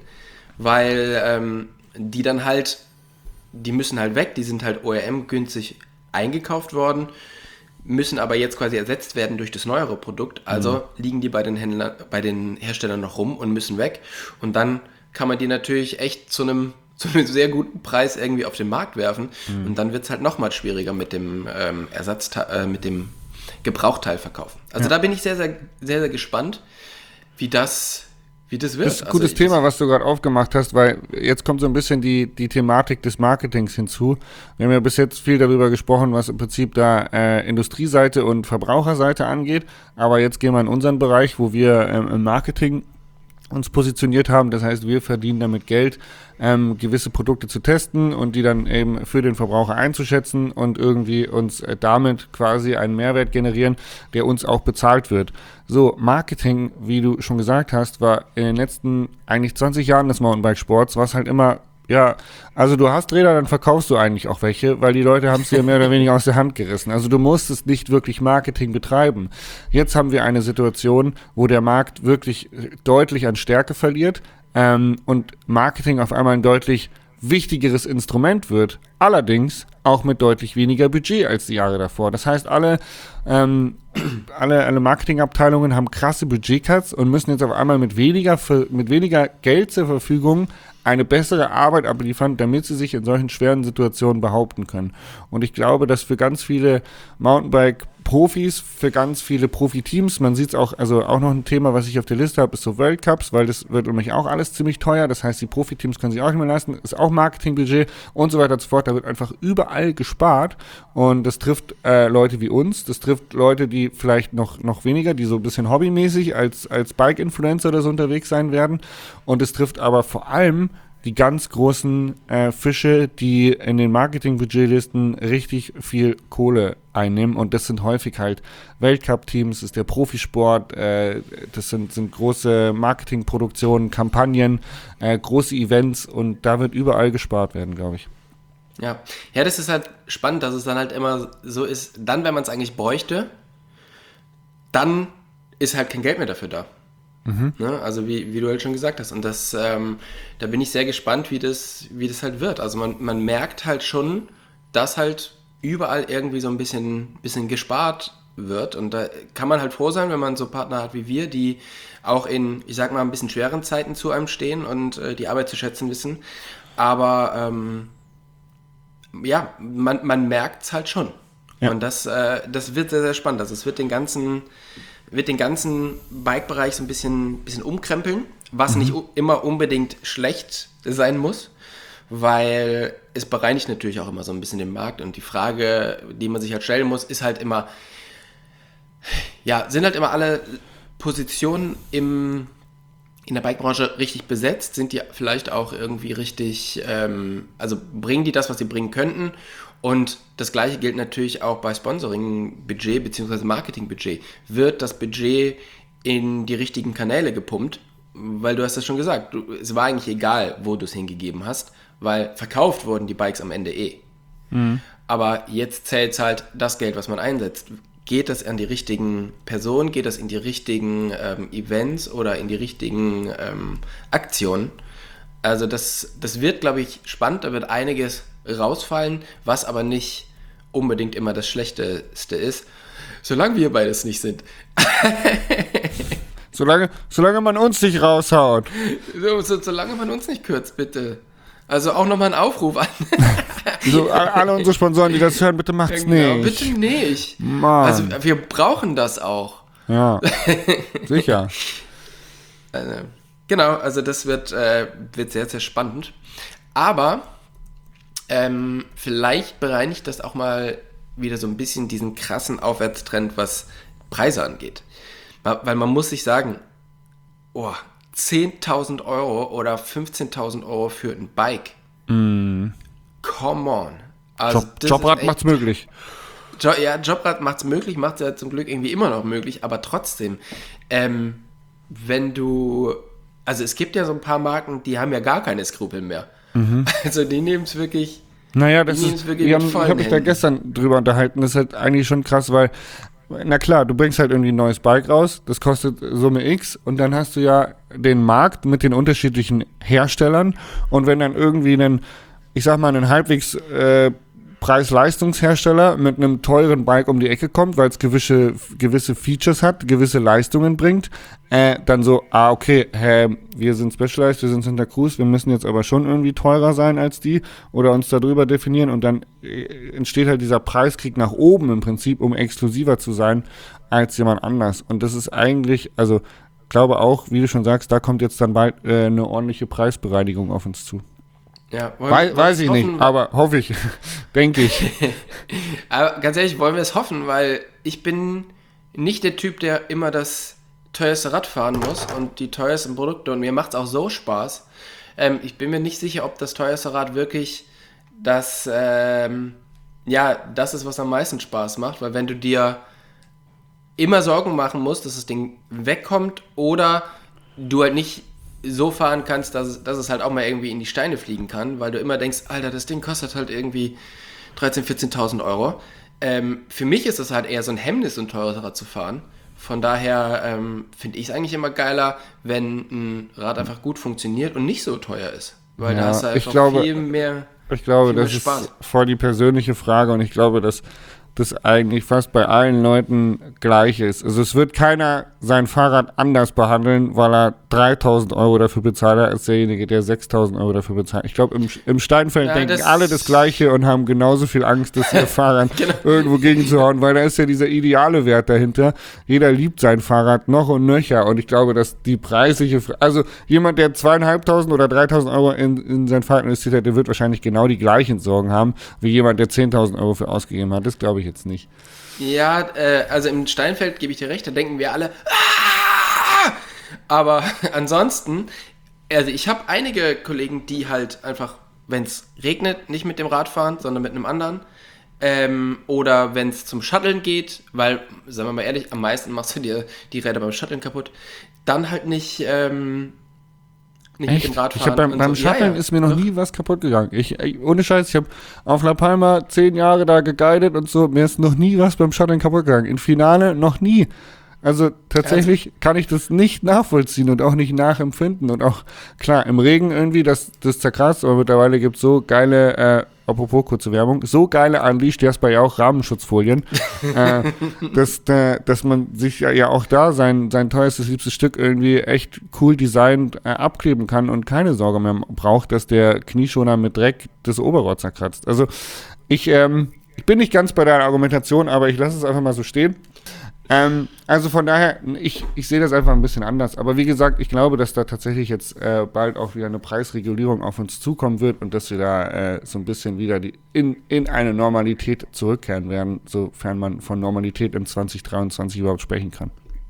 weil ähm, die dann halt, die müssen halt weg, die sind halt O E M günstig eingekauft worden, müssen aber jetzt quasi ersetzt werden durch das neuere Produkt, also mhm. liegen die bei den Händlern, bei den Herstellern noch rum und müssen weg und dann kann man die natürlich echt zu einem, zu einem sehr guten Preis irgendwie auf den Markt werfen mhm. und dann wird es halt nochmal schwieriger mit dem ähm, Ersatzteil, äh, mit dem Gebrauchteilverkauf. Also ja. da bin ich sehr, sehr, sehr, sehr gespannt, wie das, wie das wird. Das ist ein gutes also, Thema, was du gerade aufgemacht hast, weil jetzt kommt so ein bisschen die, die Thematik des Marketings hinzu. Wir haben ja bis jetzt viel darüber gesprochen, was im Prinzip da äh, Industrieseite und Verbraucherseite angeht, aber jetzt gehen wir in unseren Bereich, wo wir ähm, im Marketing uns positioniert haben. Das heißt, wir verdienen damit Geld, ähm, gewisse Produkte zu testen und die dann eben für den Verbraucher einzuschätzen und irgendwie uns äh, damit quasi einen Mehrwert generieren, der uns auch bezahlt wird. So, Marketing, wie du schon gesagt hast, war in den letzten eigentlich zwanzig Jahren des Mountainbike-Sports, was halt immer, ja, also du hast Räder, dann verkaufst du eigentlich auch welche, weil die Leute haben es dir mehr oder weniger aus der Hand gerissen. Also du musstest nicht wirklich Marketing betreiben. Jetzt haben wir eine Situation, wo der Markt wirklich deutlich an Stärke verliert ähm, und Marketing auf einmal ein deutlich wichtigeres Instrument wird. Allerdings auch mit deutlich weniger Budget als die Jahre davor. Das heißt, alle, ähm, alle, alle Marketingabteilungen haben krasse Budgetcuts und müssen jetzt auf einmal mit weniger, mit weniger Geld zur Verfügung eine bessere Arbeit abliefern, damit sie sich in solchen schweren Situationen behaupten können. Und ich glaube, dass für ganz viele Mountainbike-Profis, für ganz viele Profiteams, man sieht es auch, also auch noch ein Thema, was ich auf der Liste habe, ist so World Cups, weil das wird nämlich auch alles ziemlich teuer. Das heißt, die Profiteams können sich auch nicht mehr leisten, ist auch Marketingbudget und so weiter und so fort. Da wird einfach überall gespart und das trifft äh, Leute wie uns, das trifft Leute, die vielleicht noch, noch weniger, die so ein bisschen hobbymäßig als, als Bike-Influencer oder so unterwegs sein werden und es trifft aber vor allem die ganz großen äh, Fische, die in den Marketing-Budgetlisten richtig viel Kohle einnehmen und das sind häufig halt Weltcup-Teams, das ist der Profisport, äh, das sind, sind große Marketingproduktionen, Kampagnen, äh, große Events und da wird überall gespart werden, glaube ich. Ja. ja, das ist halt spannend, dass es dann halt immer so ist, dann, wenn man es eigentlich bräuchte, dann ist halt kein Geld mehr dafür da. Mhm. Ne? Also wie, wie du halt schon gesagt hast. Und das, ähm, da bin ich sehr gespannt, wie das, wie das halt wird. Also man, man merkt halt schon, dass halt überall irgendwie so ein bisschen, bisschen gespart wird. Und da kann man halt froh sein, wenn man so Partner hat wie wir, die auch in, ich sag mal, ein bisschen schweren Zeiten zu einem stehen und äh, die Arbeit zu schätzen wissen. Aber ähm, ja, man, man merkt es halt schon. Ja. Und das, äh, das wird sehr, sehr spannend. Also es wird den ganzen... wird den ganzen Bike-Bereich so ein bisschen, bisschen umkrempeln, was mhm. nicht u- immer unbedingt schlecht sein muss, weil es bereinigt natürlich auch immer so ein bisschen den Markt und die Frage, die man sich halt stellen muss, ist halt immer, ja, sind halt immer alle Positionen im, in der Bike-Branche richtig besetzt? Sind die vielleicht auch irgendwie richtig, ähm, also bringen die das, was sie bringen könnten? Und das Gleiche gilt natürlich auch bei Sponsoring-Budget bzw. Marketing-Budget. Wird das Budget in die richtigen Kanäle gepumpt? Weil du hast das schon gesagt, du, es war eigentlich egal, wo du es hingegeben hast, weil verkauft wurden die Bikes am Ende eh. Mhm. Aber jetzt zählt halt das Geld, was man einsetzt. Geht das an die richtigen Personen? Geht das in die richtigen ähm, Events oder in die richtigen ähm, Aktionen? Also das, das wird, glaube ich, spannend. Da wird einiges rausfallen, was aber nicht unbedingt immer das Schlechteste ist, solange wir beides nicht sind. solange, solange man uns nicht raushaut. So, so, solange man uns nicht kürzt, bitte. Also auch nochmal ein Aufruf an. So, alle unsere Sponsoren, die das hören, bitte macht's genau, nicht. Bitte nicht. Mann. Also wir brauchen das auch. Ja, sicher. Also, genau, also das wird, äh, wird sehr, sehr spannend. Aber ähm, vielleicht bereinigt das auch mal wieder so ein bisschen diesen krassen Aufwärtstrend, was Preise angeht. Weil man muss sich sagen, oh, zehntausend Euro oder fünfzehntausend Euro für ein Bike. Mm. Come on. Also Job, Jobrad macht's möglich. Jo, ja, Jobrad macht's möglich, macht's ja zum Glück irgendwie immer noch möglich, aber trotzdem, ähm, wenn du, also es gibt ja so ein paar Marken, die haben ja gar keine Skrupel mehr. Mhm. Also die nehmen es wirklich. Naja, das ist, wir haben, ich habe mich da gestern drüber unterhalten, das ist halt eigentlich schon krass, weil, na klar, du bringst halt irgendwie ein neues Bike raus, das kostet Summe X und dann hast du ja den Markt mit den unterschiedlichen Herstellern und wenn dann irgendwie einen, ich sag mal, einen halbwegs äh, Preis-Leistungshersteller mit einem teuren Bike um die Ecke kommt, weil es gewisse, gewisse Features hat, gewisse Leistungen bringt, äh, dann so, ah, okay, hä, wir sind Specialized, wir sind Santa Cruz, wir müssen jetzt aber schon irgendwie teurer sein als die oder uns darüber definieren und dann äh, entsteht halt dieser Preiskrieg nach oben im Prinzip, um exklusiver zu sein als jemand anders. Und das ist eigentlich, also glaube auch, wie du schon sagst, da kommt jetzt dann bald äh, eine ordentliche Preisbereinigung auf uns zu. Ja, We- weiß ich hoffen, nicht, aber hoffe ich, denke ich. Aber ganz ehrlich, wollen wir es hoffen, weil ich bin nicht der Typ, der immer das teuerste Rad fahren muss und die teuersten Produkte und mir macht es auch so Spaß. Ähm, ich bin mir nicht sicher, ob das teuerste Rad wirklich das, ähm, ja, das ist, was am meisten Spaß macht, weil wenn du dir immer Sorgen machen musst, dass das Ding wegkommt oder du halt nicht so fahren kannst, dass es, dass es halt auch mal irgendwie in die Steine fliegen kann, weil du immer denkst, Alter, das Ding kostet halt irgendwie dreizehn-, vierzehntausend Euro. Ähm, für mich ist es halt eher so ein Hemmnis, so ein teures Rad zu fahren. Von daher ähm, finde ich es eigentlich immer geiler, wenn ein Rad einfach gut funktioniert und nicht so teuer ist. Weil ja, da hast du einfach glaube, viel mehr Ich glaube, viel mehr das Spaß. ist voll die persönliche Frage und ich glaube, dass das eigentlich fast bei allen Leuten gleich ist. Also es wird keiner sein Fahrrad anders behandeln, weil er dreitausend Euro dafür bezahlt hat, als derjenige, der sechstausend Euro dafür bezahlt. Ich glaube, im, im Steinfeld ja, denken das alle das Gleiche und haben genauso viel Angst, dass ihr Fahrrad genau. irgendwo gegenzuhauen, weil da ist ja dieser ideale Wert dahinter. Jeder liebt sein Fahrrad noch und nöcher und ich glaube, dass die preisliche, also jemand, der zweieinhalbtausend oder dreitausend Euro in, in sein Fahrrad investiert hat, der wird wahrscheinlich genau die gleichen Sorgen haben, wie jemand, der zehntausend Euro für ausgegeben hat. Das glaube ich jetzt nicht. Ja, äh, also im Steinfeld gebe ich dir recht, da denken wir alle, Aah! Aber ansonsten, also ich habe einige Kollegen, die halt einfach, wenn es regnet, nicht mit dem Rad fahren, sondern mit einem anderen. Ähm, oder wenn es zum Shutteln geht, weil, sagen wir mal ehrlich, am meisten machst du dir die Räder beim Shutteln kaputt, dann halt nicht, ähm, nicht Echt? mit dem Rad fahren. Ich hab beim beim so. Shutteln ja, ja. ist mir noch Doch. nie was kaputt gegangen. Ich, ich, ohne Scheiß, ich habe auf La Palma zehn Jahre da geguidet und so, mir ist noch nie was beim Shutteln kaputt gegangen. Im Finale noch nie. Also tatsächlich also, kann ich das nicht nachvollziehen und auch nicht nachempfinden. Und auch, klar, im Regen irgendwie, das, das zerkratzt, aber mittlerweile gibt es so geile, äh, apropos kurze Werbung, so geile Unleashed, die hast bei ja auch Rahmenschutzfolien, äh, dass, äh, dass man sich ja, ja auch da sein, sein teuerstes, liebstes Stück irgendwie echt cool designt äh, abkleben kann und keine Sorge mehr braucht, dass der Knieschoner mit Dreck das Oberrohr zerkratzt. Also ich, ähm, ich bin nicht ganz bei deiner Argumentation, aber ich lasse es einfach mal so stehen. Ähm, also von daher, ich, ich sehe das einfach ein bisschen anders. Aber wie gesagt, ich glaube, dass da tatsächlich jetzt äh, bald auch wieder eine Preisregulierung auf uns zukommen wird und dass wir da äh, so ein bisschen wieder die, in, in eine Normalität zurückkehren werden, sofern man von Normalität in zwanzig dreiundzwanzig überhaupt sprechen kann.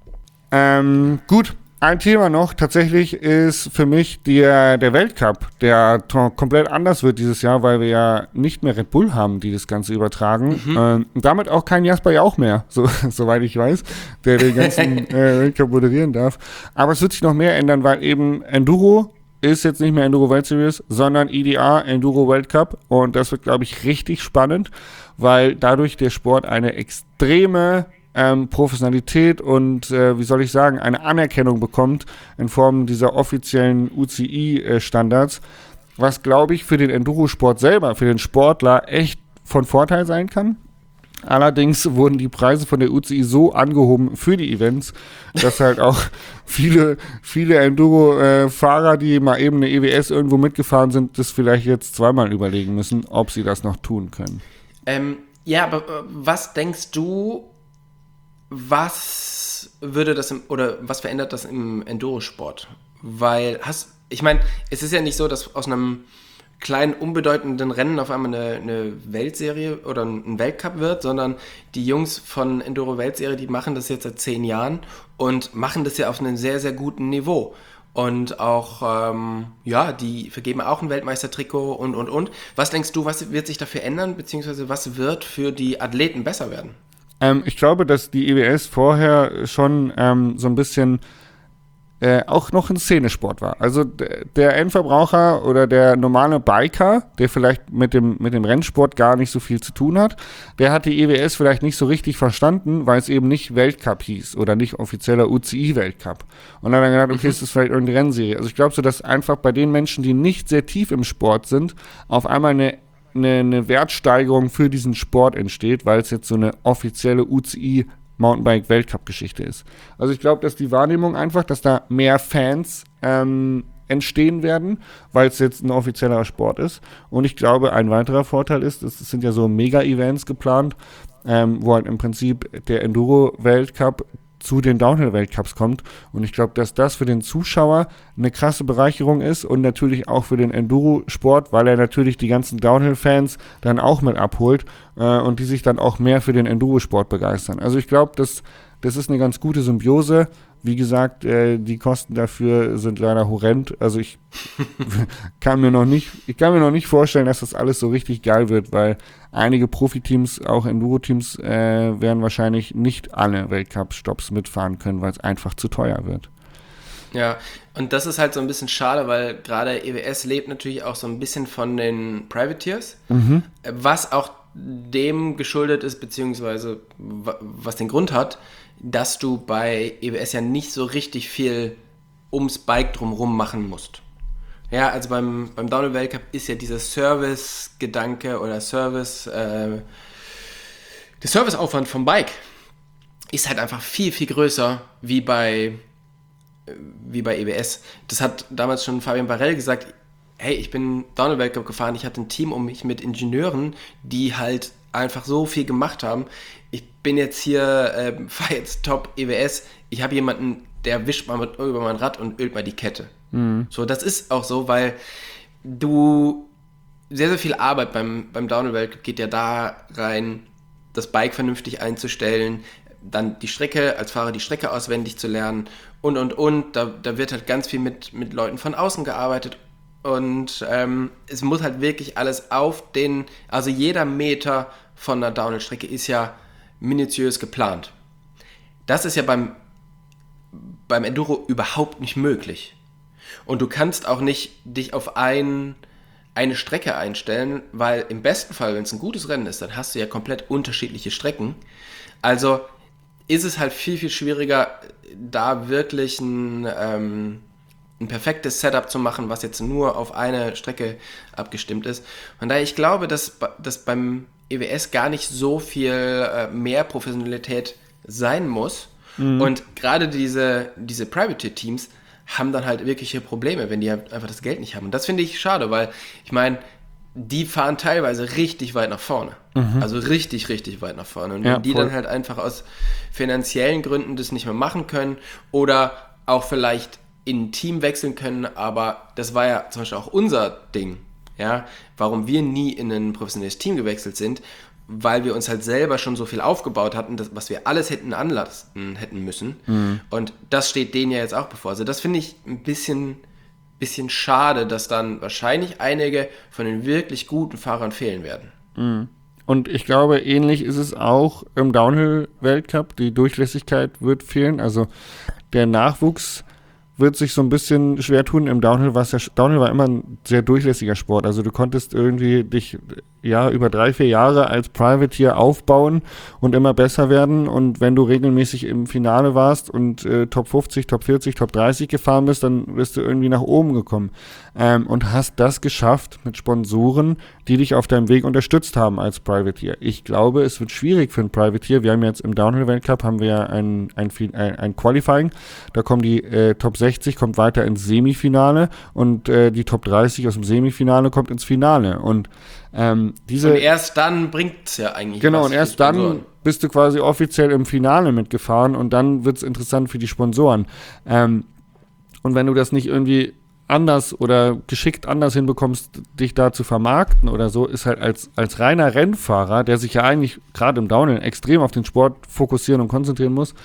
Ähm, gut. Ein Thema noch tatsächlich ist für mich der, der Weltcup, der to- komplett anders wird dieses Jahr, weil wir ja nicht mehr Red Bull haben, die das Ganze übertragen. Mhm. Ähm, und damit auch kein Jasper Jauch mehr, so, soweit ich weiß, der den ganzen äh, Weltcup moderieren darf. Aber es wird sich noch mehr ändern, weil eben Enduro ist jetzt nicht mehr Enduro World Series, sondern I D A Enduro Weltcup. Und das wird, glaube ich, richtig spannend, weil dadurch der Sport eine extreme Ähm, Professionalität und, äh, wie soll ich sagen, eine Anerkennung bekommt in Form dieser offiziellen U C I-Standards, was, glaube ich, für den Endurosport selber, für den Sportler echt von Vorteil sein kann. Allerdings wurden die Preise von der U C I so angehoben für die Events, dass halt auch viele, viele Enduro-Fahrer, die mal eben eine E W S irgendwo mitgefahren sind, das vielleicht jetzt zweimal überlegen müssen, ob sie das noch tun können. Ähm, ja, aber äh, was denkst du, was würde das im, oder was verändert das im Endurosport? Weil, hast, ich meine, es ist ja nicht so, dass aus einem kleinen, unbedeutenden Rennen auf einmal eine, eine Weltserie oder ein Weltcup wird, sondern die Jungs von Enduro Weltserie, die machen das jetzt seit zehn Jahren und machen das ja auf einem sehr, sehr guten Niveau. Und auch, ähm, ja, die vergeben auch ein Weltmeistertrikot und, und, und. Was denkst du, was wird sich dafür ändern, beziehungsweise was wird für die Athleten besser werden? Ähm, ich glaube, dass die I W S vorher schon ähm, so ein bisschen äh, auch noch ein Szenesport war. Also d- der Endverbraucher oder der normale Biker, der vielleicht mit dem, mit dem Rennsport gar nicht so viel zu tun hat, der hat die I W S vielleicht nicht so richtig verstanden, weil es eben nicht Weltcup hieß oder nicht offizieller U C I-Weltcup. Und dann hat er gedacht, okay, es ist vielleicht irgendeine Rennserie. Also ich glaube so, dass einfach bei den Menschen, die nicht sehr tief im Sport sind, auf einmal eine Eine, eine Wertsteigerung für diesen Sport entsteht, weil es jetzt so eine offizielle U C I Mountainbike-Weltcup-Geschichte ist. Also ich glaube, dass die Wahrnehmung einfach, dass da mehr Fans ähm, entstehen werden, weil es jetzt ein offizieller Sport ist. Und ich glaube, ein weiterer Vorteil ist, es sind ja so Mega-Events geplant, ähm, wo halt im Prinzip der Enduro-Weltcup zu den Downhill-Weltcups kommt. Und ich glaube, dass das für den Zuschauer eine krasse Bereicherung ist und natürlich auch für den Enduro-Sport, weil er natürlich die ganzen Downhill-Fans dann auch mit abholt äh, und die sich dann auch mehr für den Enduro-Sport begeistern. Also ich glaube, das, das ist eine ganz gute Symbiose. Wie gesagt, äh, die Kosten dafür sind leider horrend. Also ich kann mir noch nicht, ich kann mir noch nicht vorstellen, dass das alles so richtig geil wird, weil einige Profiteams, auch Enduro-Teams, äh, werden wahrscheinlich nicht alle Weltcup-Stops mitfahren können, weil es einfach zu teuer wird. Ja, und das ist halt so ein bisschen schade, weil gerade E W S lebt natürlich auch so ein bisschen von den Privateers, Mhm. was auch dem geschuldet ist, beziehungsweise wa- was den Grund hat, dass du bei E W S ja nicht so richtig viel ums Bike drumherum machen musst. Ja, also beim, beim Downhill Weltcup ist ja dieser Service-Gedanke oder Service, äh, der Serviceaufwand vom Bike ist halt einfach viel, viel größer wie bei, wie bei E W S. Das hat damals schon Fabian Barell gesagt, hey, ich bin Downhill Weltcup gefahren, ich hatte ein Team um mich mit Ingenieuren, die halt einfach so viel gemacht haben. Ich bin jetzt hier, äh, fahre jetzt Top E W S, ich habe jemanden, der wischt mal mit, über mein Rad und ölt mal die Kette. Mhm. So, das ist auch so, weil du sehr, sehr viel Arbeit beim, beim Downhill Weltcup geht ja da rein, das Bike vernünftig einzustellen, dann die Strecke, als Fahrer die Strecke auswendig zu lernen und, und, und. Da, da wird halt ganz viel mit, mit Leuten von außen gearbeitet und ähm, es muss halt wirklich alles auf den, also jeder Meter von einer Downhill-Strecke ist ja minutiös geplant. Das ist ja beim, beim Enduro überhaupt nicht möglich. Und du kannst auch nicht dich auf ein, eine Strecke einstellen, weil im besten Fall, wenn es ein gutes Rennen ist, dann hast du ja komplett unterschiedliche Strecken. Also ist es halt viel, viel schwieriger, da wirklich ein, ähm, ein perfektes Setup zu machen, was jetzt nur auf eine Strecke abgestimmt ist. Von daher, ich glaube, dass, dass beim E W S gar nicht so viel äh, mehr Professionalität sein muss. Mhm. Und gerade diese, diese Privateer-Teams haben dann halt wirkliche Probleme, wenn die halt einfach das Geld nicht haben. Und das finde ich schade, weil ich meine, die fahren teilweise richtig weit nach vorne. Mhm. Also richtig, richtig weit nach vorne. Und ja, wenn die voll. dann halt einfach aus finanziellen Gründen das nicht mehr machen können oder auch vielleicht in ein Team wechseln können, aber das war ja zum Beispiel auch unser Ding, ja, warum wir nie in ein professionelles Team gewechselt sind, weil wir uns halt selber schon so viel aufgebaut hatten, das, was wir alles hätten anlassen hätten müssen. Mhm. Und das steht denen ja jetzt auch bevor. Also das finde ich ein bisschen, bisschen schade, dass dann wahrscheinlich einige von den wirklich guten Fahrern fehlen werden. Mhm. Und ich glaube, ähnlich ist es auch im Downhill-Weltcup. Die Durchlässigkeit wird fehlen. Also der Nachwuchs wird sich so ein bisschen schwer tun. Im Downhill war es ja, Downhill war immer ein sehr durchlässiger Sport. Also du konntest irgendwie dich ja über drei, vier Jahre als Privateer aufbauen und immer besser werden. Und wenn du regelmäßig im Finale warst und äh, Top fünfzig, Top vierzig, Top dreißig gefahren bist, dann bist du irgendwie nach oben gekommen. Ähm, und hast das geschafft mit Sponsoren, die dich auf deinem Weg unterstützt haben als Privateer. Ich glaube, es wird schwierig für einen Privateer. Wir haben jetzt im Downhill-Weltcup haben wir ja ein, ein, ein, ein Qualifying. Da kommen die äh, Top sechzig, kommt weiter ins Semifinale und äh, die Top dreißig aus dem Semifinale kommt ins Finale. Und ähm, diese und erst dann bringt es ja eigentlich Genau, was und erst für Sponsoren. dann bist du quasi offiziell im Finale mitgefahren und dann wird es interessant für die Sponsoren. Ähm, und wenn du das nicht irgendwie anders oder geschickt anders hinbekommst, dich da zu vermarkten oder so, ist halt als, als reiner Rennfahrer, der sich ja eigentlich gerade im Downhill extrem auf den Sport fokussieren und konzentrieren muss,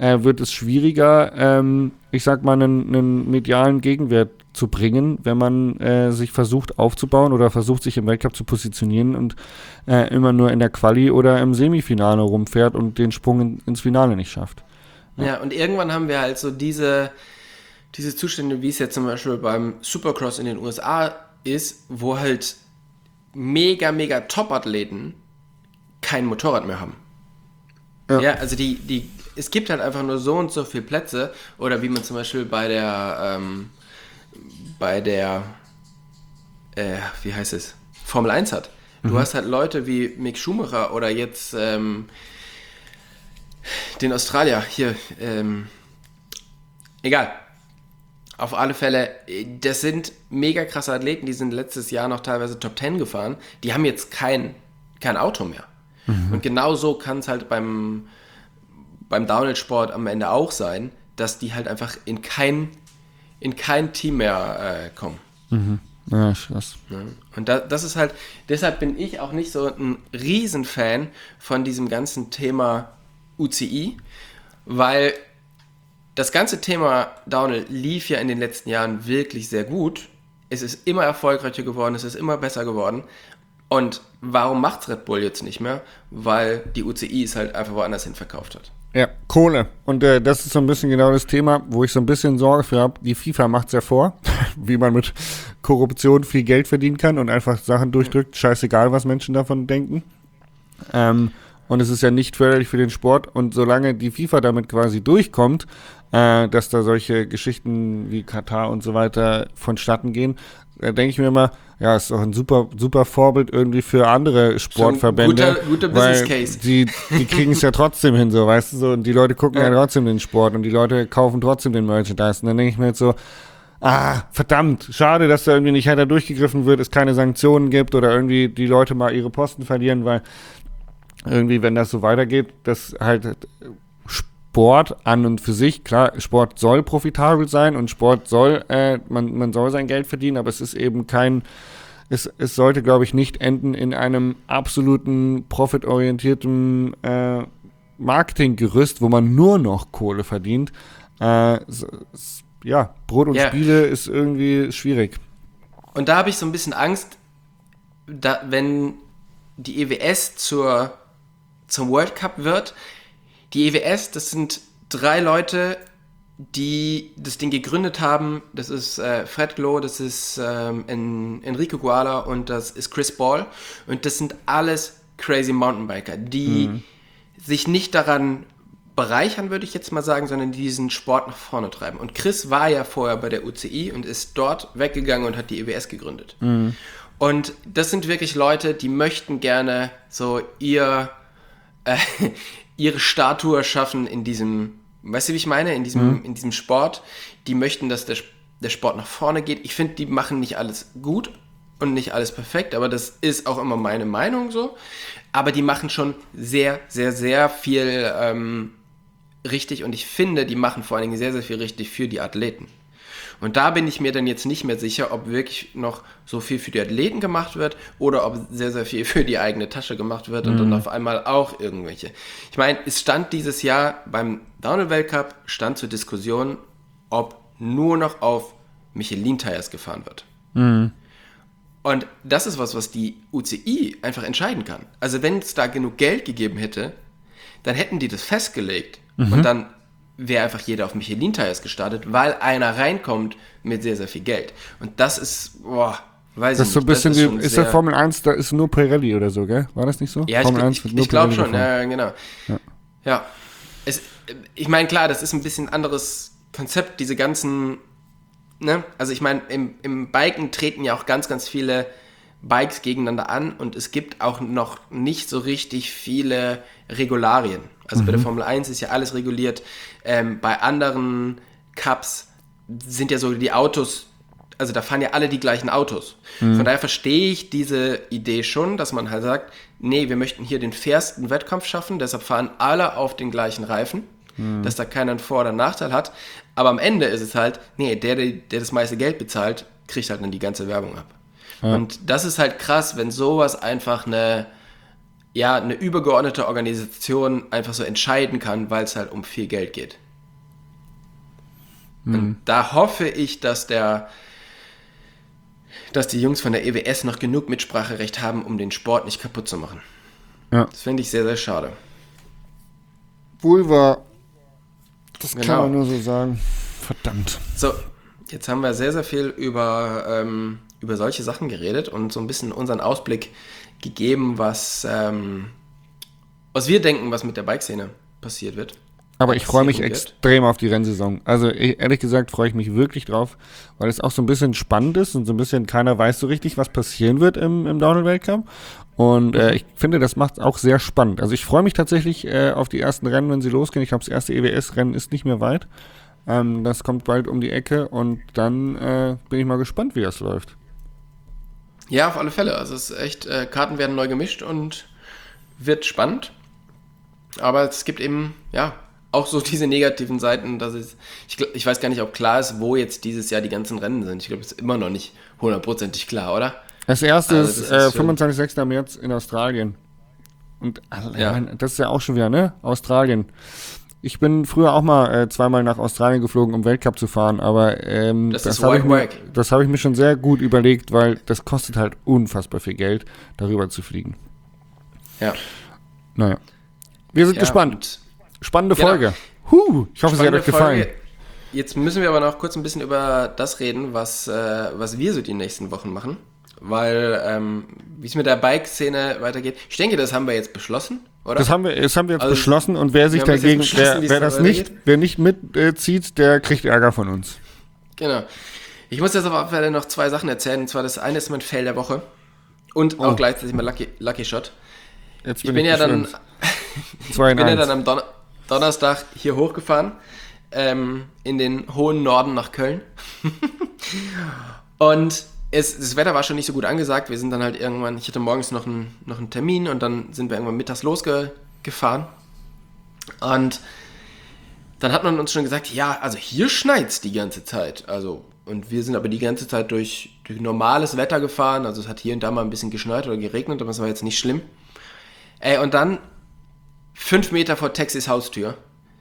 äh, wird es schwieriger, ähm, ich sag mal, einen, einen medialen Gegenwert zu bringen, wenn man äh, sich versucht aufzubauen oder versucht, sich im Weltcup zu positionieren und äh, immer nur in der Quali oder im Semifinale rumfährt und den Sprung in, ins Finale nicht schafft. Ja. ja, und irgendwann haben wir halt so diese, diese Zustände, wie es jetzt zum Beispiel beim Supercross in den U S A ist, wo halt mega, mega Top-Athleten kein Motorrad mehr haben. Ja, ja also die, die, es gibt halt einfach nur so und so viele Plätze, oder wie man zum Beispiel bei der ähm, bei der äh, wie heißt es? Formel eins hat. Du mhm. hast halt Leute wie Mick Schumacher oder jetzt ähm, den Australier hier, ähm, egal. Auf alle Fälle, das sind mega krasse Athleten, die sind letztes Jahr noch teilweise Top Ten gefahren. Die haben jetzt kein, kein Auto mehr. Mhm. Und genau so kann es halt beim, beim Downhill-Sport am Ende auch sein, dass die halt einfach in kein, in kein Team mehr äh, kommen. Mhm. Ja, krass. Ja. Und da, das ist halt, deshalb bin ich auch nicht so ein Riesenfan von diesem ganzen Thema U C I, weil das ganze Thema Downhill lief ja in den letzten Jahren wirklich sehr gut. Es ist immer erfolgreicher geworden, es ist immer besser geworden. Und warum macht's Red Bull jetzt nicht mehr? Weil die U C I es halt einfach woanders hin verkauft hat. Ja, Kohle. Und äh, das ist so ein bisschen genau das Thema, wo ich so ein bisschen Sorge für habe. Die FIFA macht's ja vor, wie man mit Korruption viel Geld verdienen kann und einfach Sachen durchdrückt. Scheißegal, was Menschen davon denken. Ähm, und es ist ja nicht förderlich für den Sport. Und solange die FIFA damit quasi durchkommt, äh, dass da solche Geschichten wie Katar und so weiter vonstatten gehen, da denke ich mir immer, ja, ist doch ein super, super Vorbild irgendwie für andere Sportverbände. Guter, guter Business Case. Die, die kriegen es ja trotzdem hin, so, weißt du, so, und die Leute gucken ja. ja trotzdem den Sport und die Leute kaufen trotzdem den Merchandise. Und dann denke ich mir jetzt so, ah, verdammt, schade, dass da irgendwie nicht härter durchgegriffen wird, es keine Sanktionen gibt oder irgendwie die Leute mal ihre Posten verlieren, weil irgendwie, wenn das so weitergeht, dass halt Sport an und für sich, klar, Sport soll profitabel sein und Sport soll, äh, man, man soll sein Geld verdienen, aber es ist eben kein, es, es sollte, glaube ich, nicht enden in einem absoluten profitorientierten äh, Marketinggerüst, wo man nur noch Kohle verdient. Äh, s, s, ja, Brot und yeah. Spiele ist irgendwie schwierig. Und da habe ich so ein bisschen Angst, da, wenn die E W S zur, zum World Cup wird. Die E W S, das sind drei Leute, die das Ding gegründet haben. Das ist äh, Fred Glow, das ist ähm, en, Enrico Guala und das ist Chris Ball. Und das sind alles crazy Mountainbiker, die mhm. sich nicht daran bereichern, würde ich jetzt mal sagen, sondern die diesen Sport nach vorne treiben. Und Chris war ja vorher bei der U C I und ist dort weggegangen und hat die E W S gegründet. Mhm. Und das sind wirklich Leute, die möchten gerne so ihr... Äh, ihre Statue schaffen in diesem, weißt du, wie ich meine, in diesem, mhm. in diesem Sport. Die möchten, dass der, der Sport nach vorne geht. Ich finde, die machen nicht alles gut und nicht alles perfekt, aber das ist auch immer meine Meinung so. Aber die machen schon sehr, sehr, sehr viel ähm, richtig und ich finde, die machen vor allen Dingen sehr, sehr viel richtig für die Athleten. Und da bin ich mir dann jetzt nicht mehr sicher, ob wirklich noch so viel für die Athleten gemacht wird oder ob sehr, sehr viel für die eigene Tasche gemacht wird und mhm. dann auf einmal auch irgendwelche. Ich meine, es stand dieses Jahr beim Downhill-Weltcup, stand zur Diskussion, ob nur noch auf Michelin-Tires gefahren wird. Mhm. Und das ist was, was die U C I einfach entscheiden kann. Also wenn es da genug Geld gegeben hätte, dann hätten die das festgelegt mhm. und dann wäre einfach jeder auf Michelin-Tires gestartet, weil einer reinkommt mit sehr, sehr viel Geld. Und das ist, boah, weiß das ich ist so ein bisschen nicht. Ist, wie, ist der Formel eins, da ist nur Pirelli oder so, gell? War das nicht so? Ja, Formel ich, ich, ich glaube schon, ja, genau. Ja, ja. Es, ich meine, klar, das ist ein bisschen anderes Konzept, diese ganzen, ne? Also ich meine, im, im Biken treten ja auch ganz, ganz viele Bikes gegeneinander an und es gibt auch noch nicht so richtig viele Regularien. Also mhm. bei der Formel eins ist ja alles reguliert. Ähm, bei anderen Cups sind ja so die Autos, also da fahren ja alle die gleichen Autos. Mhm. Von daher verstehe ich diese Idee schon, dass man halt sagt, nee, wir möchten hier den fairsten Wettkampf schaffen, deshalb fahren alle auf den gleichen Reifen, mhm. dass da keiner einen Vor- oder einen Nachteil hat. Aber am Ende ist es halt, nee, der, der, der das meiste Geld bezahlt, kriegt halt dann die ganze Werbung ab. Ja. Und das ist halt krass, wenn sowas einfach eine ja, eine übergeordnete Organisation einfach so entscheiden kann, weil es halt um viel Geld geht. Mhm. Und da hoffe ich, dass der, dass die Jungs von der E W S noch genug Mitspracherecht haben, um den Sport nicht kaputt zu machen. Ja. Das finde ich sehr, sehr schade. Wohl wahr. Das Genau. kann man nur so sagen. Verdammt. So, jetzt haben wir sehr, sehr viel über, ähm, über solche Sachen geredet und so ein bisschen unseren Ausblick gegeben, was, ähm, was wir denken, was mit der Bike-Szene passiert wird. Aber ich freue mich Passieren extrem auf die Rennsaison. Also ich, ehrlich gesagt freue ich mich wirklich drauf, weil es auch so ein bisschen spannend ist und so ein bisschen keiner weiß so richtig, was passieren wird im, im Downhill-Weltcup. Und äh, ich finde, das macht es auch sehr spannend. Also ich freue mich tatsächlich äh, auf die ersten Rennen, wenn sie losgehen. Ich glaube, das erste E W S-Rennen ist nicht mehr weit. Ähm, das kommt bald um die Ecke und dann äh, bin ich mal gespannt, wie das läuft. Ja, auf alle Fälle. Also es ist echt, äh, Karten werden neu gemischt und wird spannend. Aber es gibt eben, ja, auch so diese negativen Seiten, dass es, ich, ich weiß gar nicht, ob klar ist, wo jetzt dieses Jahr die ganzen Rennen sind. Ich glaube, es ist immer noch nicht hundertprozentig klar, oder? Das erste Also ist, das ist äh, schon- fünfundzwanzigsten sechsten März in Australien. Und äh, Ja. das ist ja auch schon wieder, ne? Australien. Ich bin früher auch mal äh, zweimal nach Australien geflogen, um Weltcup zu fahren, aber ähm, Das das, ist habe ich, wack, mir- wack. das habe ich mir schon sehr gut überlegt, weil das kostet halt unfassbar viel Geld, darüber zu fliegen. Ja. Naja. Wir sind Ja, gespannt. und Spannende Genau. Folge. Huh, ich hoffe, sie hat spannende euch gefallen. Folge. Jetzt müssen wir aber noch kurz ein bisschen über das reden, was, äh, was wir so die nächsten Wochen machen. Weil, ähm, wie es mit der Bike-Szene weitergeht. Ich denke, das haben wir jetzt beschlossen, oder? Das haben wir, das haben wir jetzt Also, beschlossen und wer sich wir haben das jetzt dagegen, beschlossen, wer, wie es wer da das nicht, weitergeht. wer nicht mitzieht, der kriegt Ärger von uns. Genau. Ich muss jetzt aber auf jeden Fall noch zwei Sachen erzählen. Und zwar das eine ist mein Fail der Woche. Und Oh. auch gleichzeitig mein Lucky, Lucky Shot. Jetzt Ich bin ja dann, gespannt. Zwei ich in bin ja eins. dann am Don- Donnerstag hier hochgefahren. Ähm, in den hohen Norden nach Köln. Und es, das Wetter war schon nicht so gut angesagt. Wir sind dann halt irgendwann, ich hatte morgens noch einen, noch einen Termin und dann sind wir irgendwann mittags losgefahren. Und dann hat man uns schon gesagt, ja, also hier schneit's die ganze Zeit. Also, und wir sind aber die ganze Zeit durch, durch normales Wetter gefahren. Also es hat hier und da mal ein bisschen geschneit oder geregnet, aber es war jetzt nicht schlimm. Ey, und dann fünf Meter vor Taxis Haustür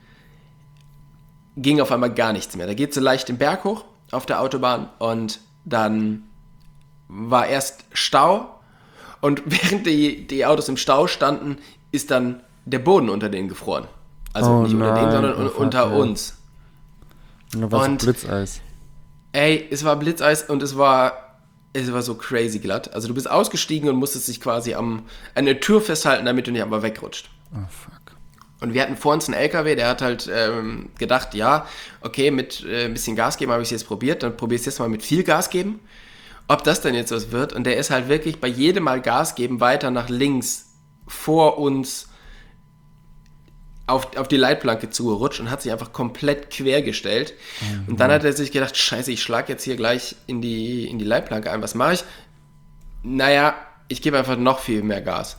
ging auf einmal gar nichts mehr. Da geht so leicht den Berg hoch auf der Autobahn und dann war erst Stau und während die, die Autos im Stau standen, ist dann der Boden unter denen gefroren. Also Oh nicht unter denen, nein, sondern oh un- fuck, unter ja. uns. Und da war und- so Blitzeis. Ey, es war Blitzeis und es war, es war so crazy glatt. Also du bist ausgestiegen und musstest dich quasi am, an der Tür festhalten, damit du nicht einmal wegrutscht. Oh fuck. Und wir hatten vor uns einen L K W, der hat halt ähm, gedacht, ja, okay, mit äh, ein bisschen Gas geben habe ich es jetzt probiert, dann probiere ich es jetzt mal mit viel Gas geben. Ob das denn jetzt was wird? Und der ist halt wirklich bei jedem Mal Gas geben weiter nach links vor uns auf, auf die Leitplanke zugerutscht und hat sich einfach komplett quergestellt. Mhm. Und dann hat er sich gedacht, scheiße, ich schlage jetzt hier gleich in die, in die Leitplanke ein. Was mache ich? Naja, ich gebe einfach noch viel mehr Gas.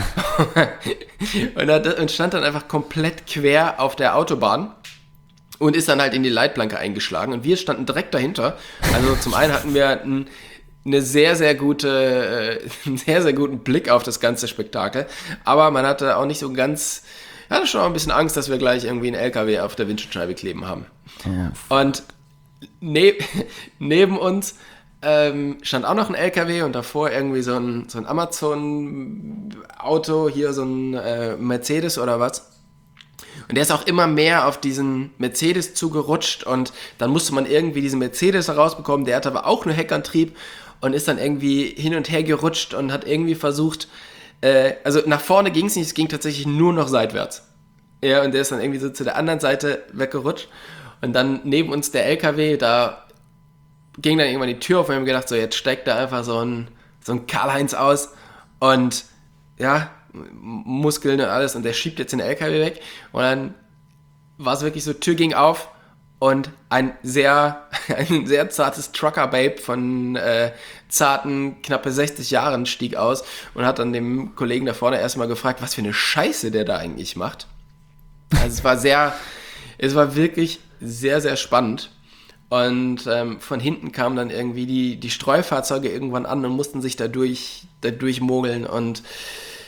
und, hat, und stand dann einfach komplett quer auf der Autobahn und ist dann halt in die Leitplanke eingeschlagen. Und wir standen direkt dahinter. Also zum einen hatten wir ein, eine sehr, sehr gute, äh, einen sehr, sehr guten Blick auf das ganze Spektakel. Aber man hatte auch nicht so ganz... Ich hatte schon auch ein bisschen Angst, dass wir gleich irgendwie einen L K W auf der Windschutzscheibe kleben haben. Oh. Und ne neben uns ähm, stand auch noch ein L K W und davor irgendwie so ein, so ein Amazon-Auto, hier so ein äh, Mercedes oder was. Und der ist auch immer mehr auf diesen Mercedes zugerutscht und dann musste man irgendwie diesen Mercedes herausbekommen. Der hatte aber auch nur Heckantrieb und ist dann irgendwie hin und her gerutscht und hat irgendwie versucht, äh, also nach vorne ging es nicht, es ging tatsächlich nur noch seitwärts. Ja, und der ist dann irgendwie so zu der anderen Seite weggerutscht. Und dann neben uns der L K W, da ging dann irgendwann die Tür auf und wir haben gedacht, so jetzt steigt da einfach so ein, so ein Karl-Heinz aus und ja, Muskeln und alles und der schiebt jetzt den L K W weg und dann war es wirklich so, Tür ging auf und ein sehr, ein sehr zartes Trucker-Babe von äh, zarten, knappe sechzig Jahren stieg aus und hat dann dem Kollegen da vorne erstmal gefragt, was für eine Scheiße der da eigentlich macht. Also es war sehr, es war wirklich sehr, sehr spannend. Und ähm, von hinten kamen dann irgendwie die, die Streufahrzeuge irgendwann an und mussten sich da, durch, da durchmogeln. Und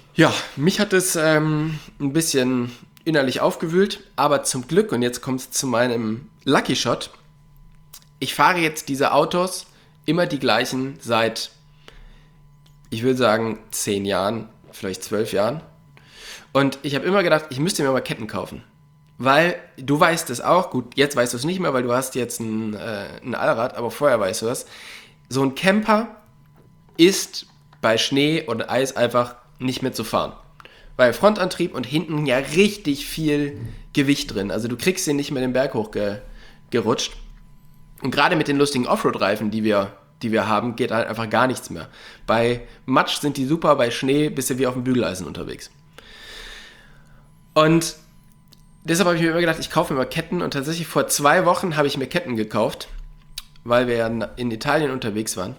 Ja, mich hat es ähm, ein bisschen innerlich aufgewühlt, aber zum Glück, und jetzt kommt es zu meinem Lucky Shot, ich fahre jetzt diese Autos, immer die gleichen, seit, ich würde sagen, zehn Jahren, vielleicht zwölf Jahren. Und ich habe immer gedacht, ich müsste mir mal Ketten kaufen. Weil du weißt es auch, gut, jetzt weißt du es nicht mehr, weil du hast jetzt ein, äh, ein Allrad, aber vorher weißt du das. So ein Camper ist bei Schnee und Eis einfach nicht mehr zu fahren. Weil Frontantrieb und hinten ja richtig viel Gewicht drin. Also du kriegst den nicht mehr den Berg hochgerutscht. Und gerade mit den lustigen Offroad-Reifen, die wir, die wir haben, geht halt einfach gar nichts mehr. Bei Matsch sind die super, bei Schnee bist du wie auf dem Bügeleisen unterwegs. Und deshalb habe ich mir immer gedacht, ich kaufe mir mal Ketten. Und tatsächlich vor zwei Wochen habe ich mir Ketten gekauft, weil wir ja in Italien unterwegs waren.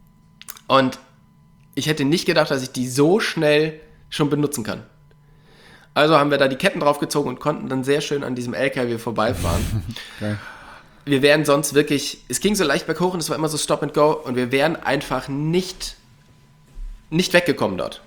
Und ich hätte nicht gedacht, dass ich die so schnell schon benutzen kann. Also haben wir da die Ketten draufgezogen und konnten dann sehr schön an diesem L K W vorbeifahren. Okay. Wir wären sonst wirklich, es ging so leicht berghoch und es war immer so Stop and Go und wir wären einfach nicht, nicht weggekommen dort.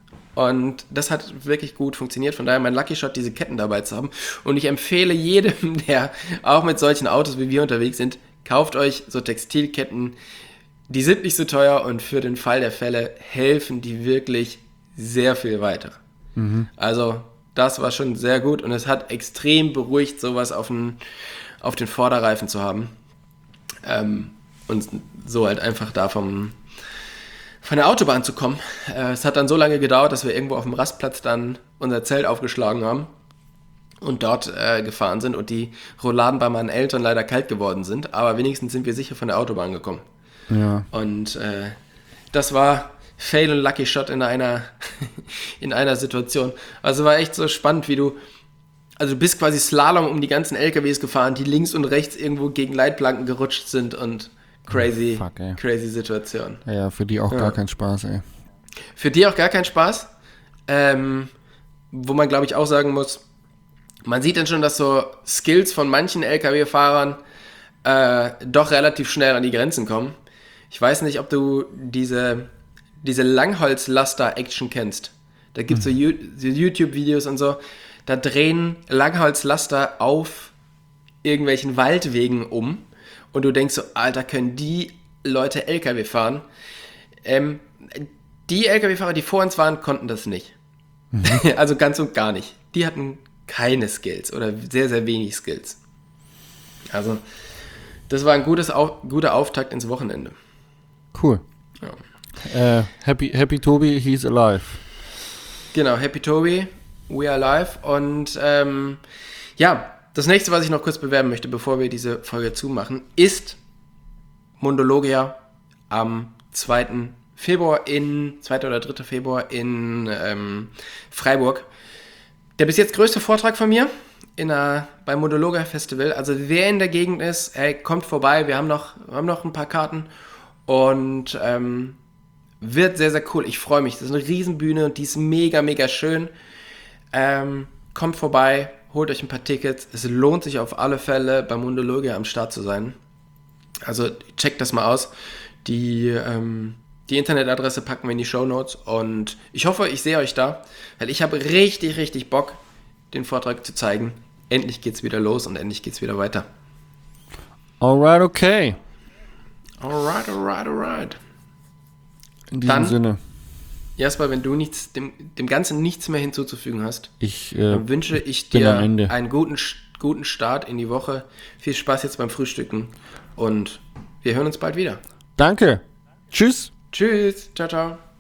Und das hat wirklich gut funktioniert. Von daher mein Lucky Shot, diese Ketten dabei zu haben. Und ich empfehle jedem, der auch mit solchen Autos wie wir unterwegs sind, kauft euch so Textilketten. Die sind nicht so teuer und für den Fall der Fälle helfen die wirklich sehr viel weiter. Mhm. Also das war schon sehr gut und es hat extrem beruhigt, sowas auf den, auf den Vorderreifen zu haben. Ähm, und so halt einfach da vom, von der Autobahn zu kommen. Äh, es hat dann so lange gedauert, dass wir irgendwo auf dem Rastplatz dann unser Zelt aufgeschlagen haben und dort äh, gefahren sind und die Rouladen bei meinen Eltern leider kalt geworden sind, aber wenigstens sind wir sicher von der Autobahn gekommen. Ja. Und äh, das war Fail und Lucky Shot in einer, in einer Situation. Also war echt so spannend, wie du, also du bist quasi Slalom um die ganzen L K Ws gefahren, die links und rechts irgendwo gegen Leitplanken gerutscht sind und crazy, oh, fuck, crazy Situation. Ja, für die auch ja. gar kein Spaß, ey. Für die auch gar kein Spaß. Ähm, wo man, glaube ich, auch sagen muss, man sieht dann schon, dass so Skills von manchen L K W-Fahrern äh, doch relativ schnell an die Grenzen kommen. Ich weiß nicht, ob du diese, diese Langholzlaster-Action kennst. Da gibt es mhm. so YouTube-Videos und so. Da drehen Langholzlaster auf irgendwelchen Waldwegen um. Und du denkst so, Alter, können die Leute L K W fahren? Ähm, die L K W-Fahrer, die vor uns waren, konnten das nicht. Mhm. Also ganz und gar nicht. Die hatten keine Skills oder sehr, sehr wenig Skills. Also das war ein gutes, guter Auftakt ins Wochenende. Cool. Ja. Äh, happy, happy Tobi, he's alive. Genau, Happy Tobi, we are alive. Und ähm, ja, das nächste, was ich noch kurz bewerben möchte, bevor wir diese Folge zumachen, ist Mundologia am zweiten Februar in, zweiten oder dritten Februar in ähm, Freiburg. Der bis jetzt größte Vortrag von mir in einer, beim Mundologia Festival. Also wer in der Gegend ist, hey, kommt vorbei, wir haben noch, wir haben noch ein paar Karten. Und ähm, wird sehr, sehr cool. Ich freue mich. Das ist eine Riesenbühne und die ist mega, mega schön. Ähm, kommt vorbei, holt euch ein paar Tickets. Es lohnt sich auf alle Fälle, beim Mundologia am Start zu sein. Also checkt das mal aus. Die, ähm, die Internetadresse packen wir in die Shownotes. Und ich hoffe, ich sehe euch da. Weil ich habe richtig, richtig Bock, den Vortrag zu zeigen. Endlich geht's wieder los und endlich geht's wieder weiter. Alright, okay. Alright, alright, alright. In diesem Dann, Sinne. Jasper, wenn du nichts, dem, dem Ganzen nichts mehr hinzuzufügen hast, ich, äh, dann wünsche ich dir einen guten, guten Start in die Woche. Viel Spaß jetzt beim Frühstücken und wir hören uns bald wieder. Danke. Tschüss. Tschüss. Ciao, ciao.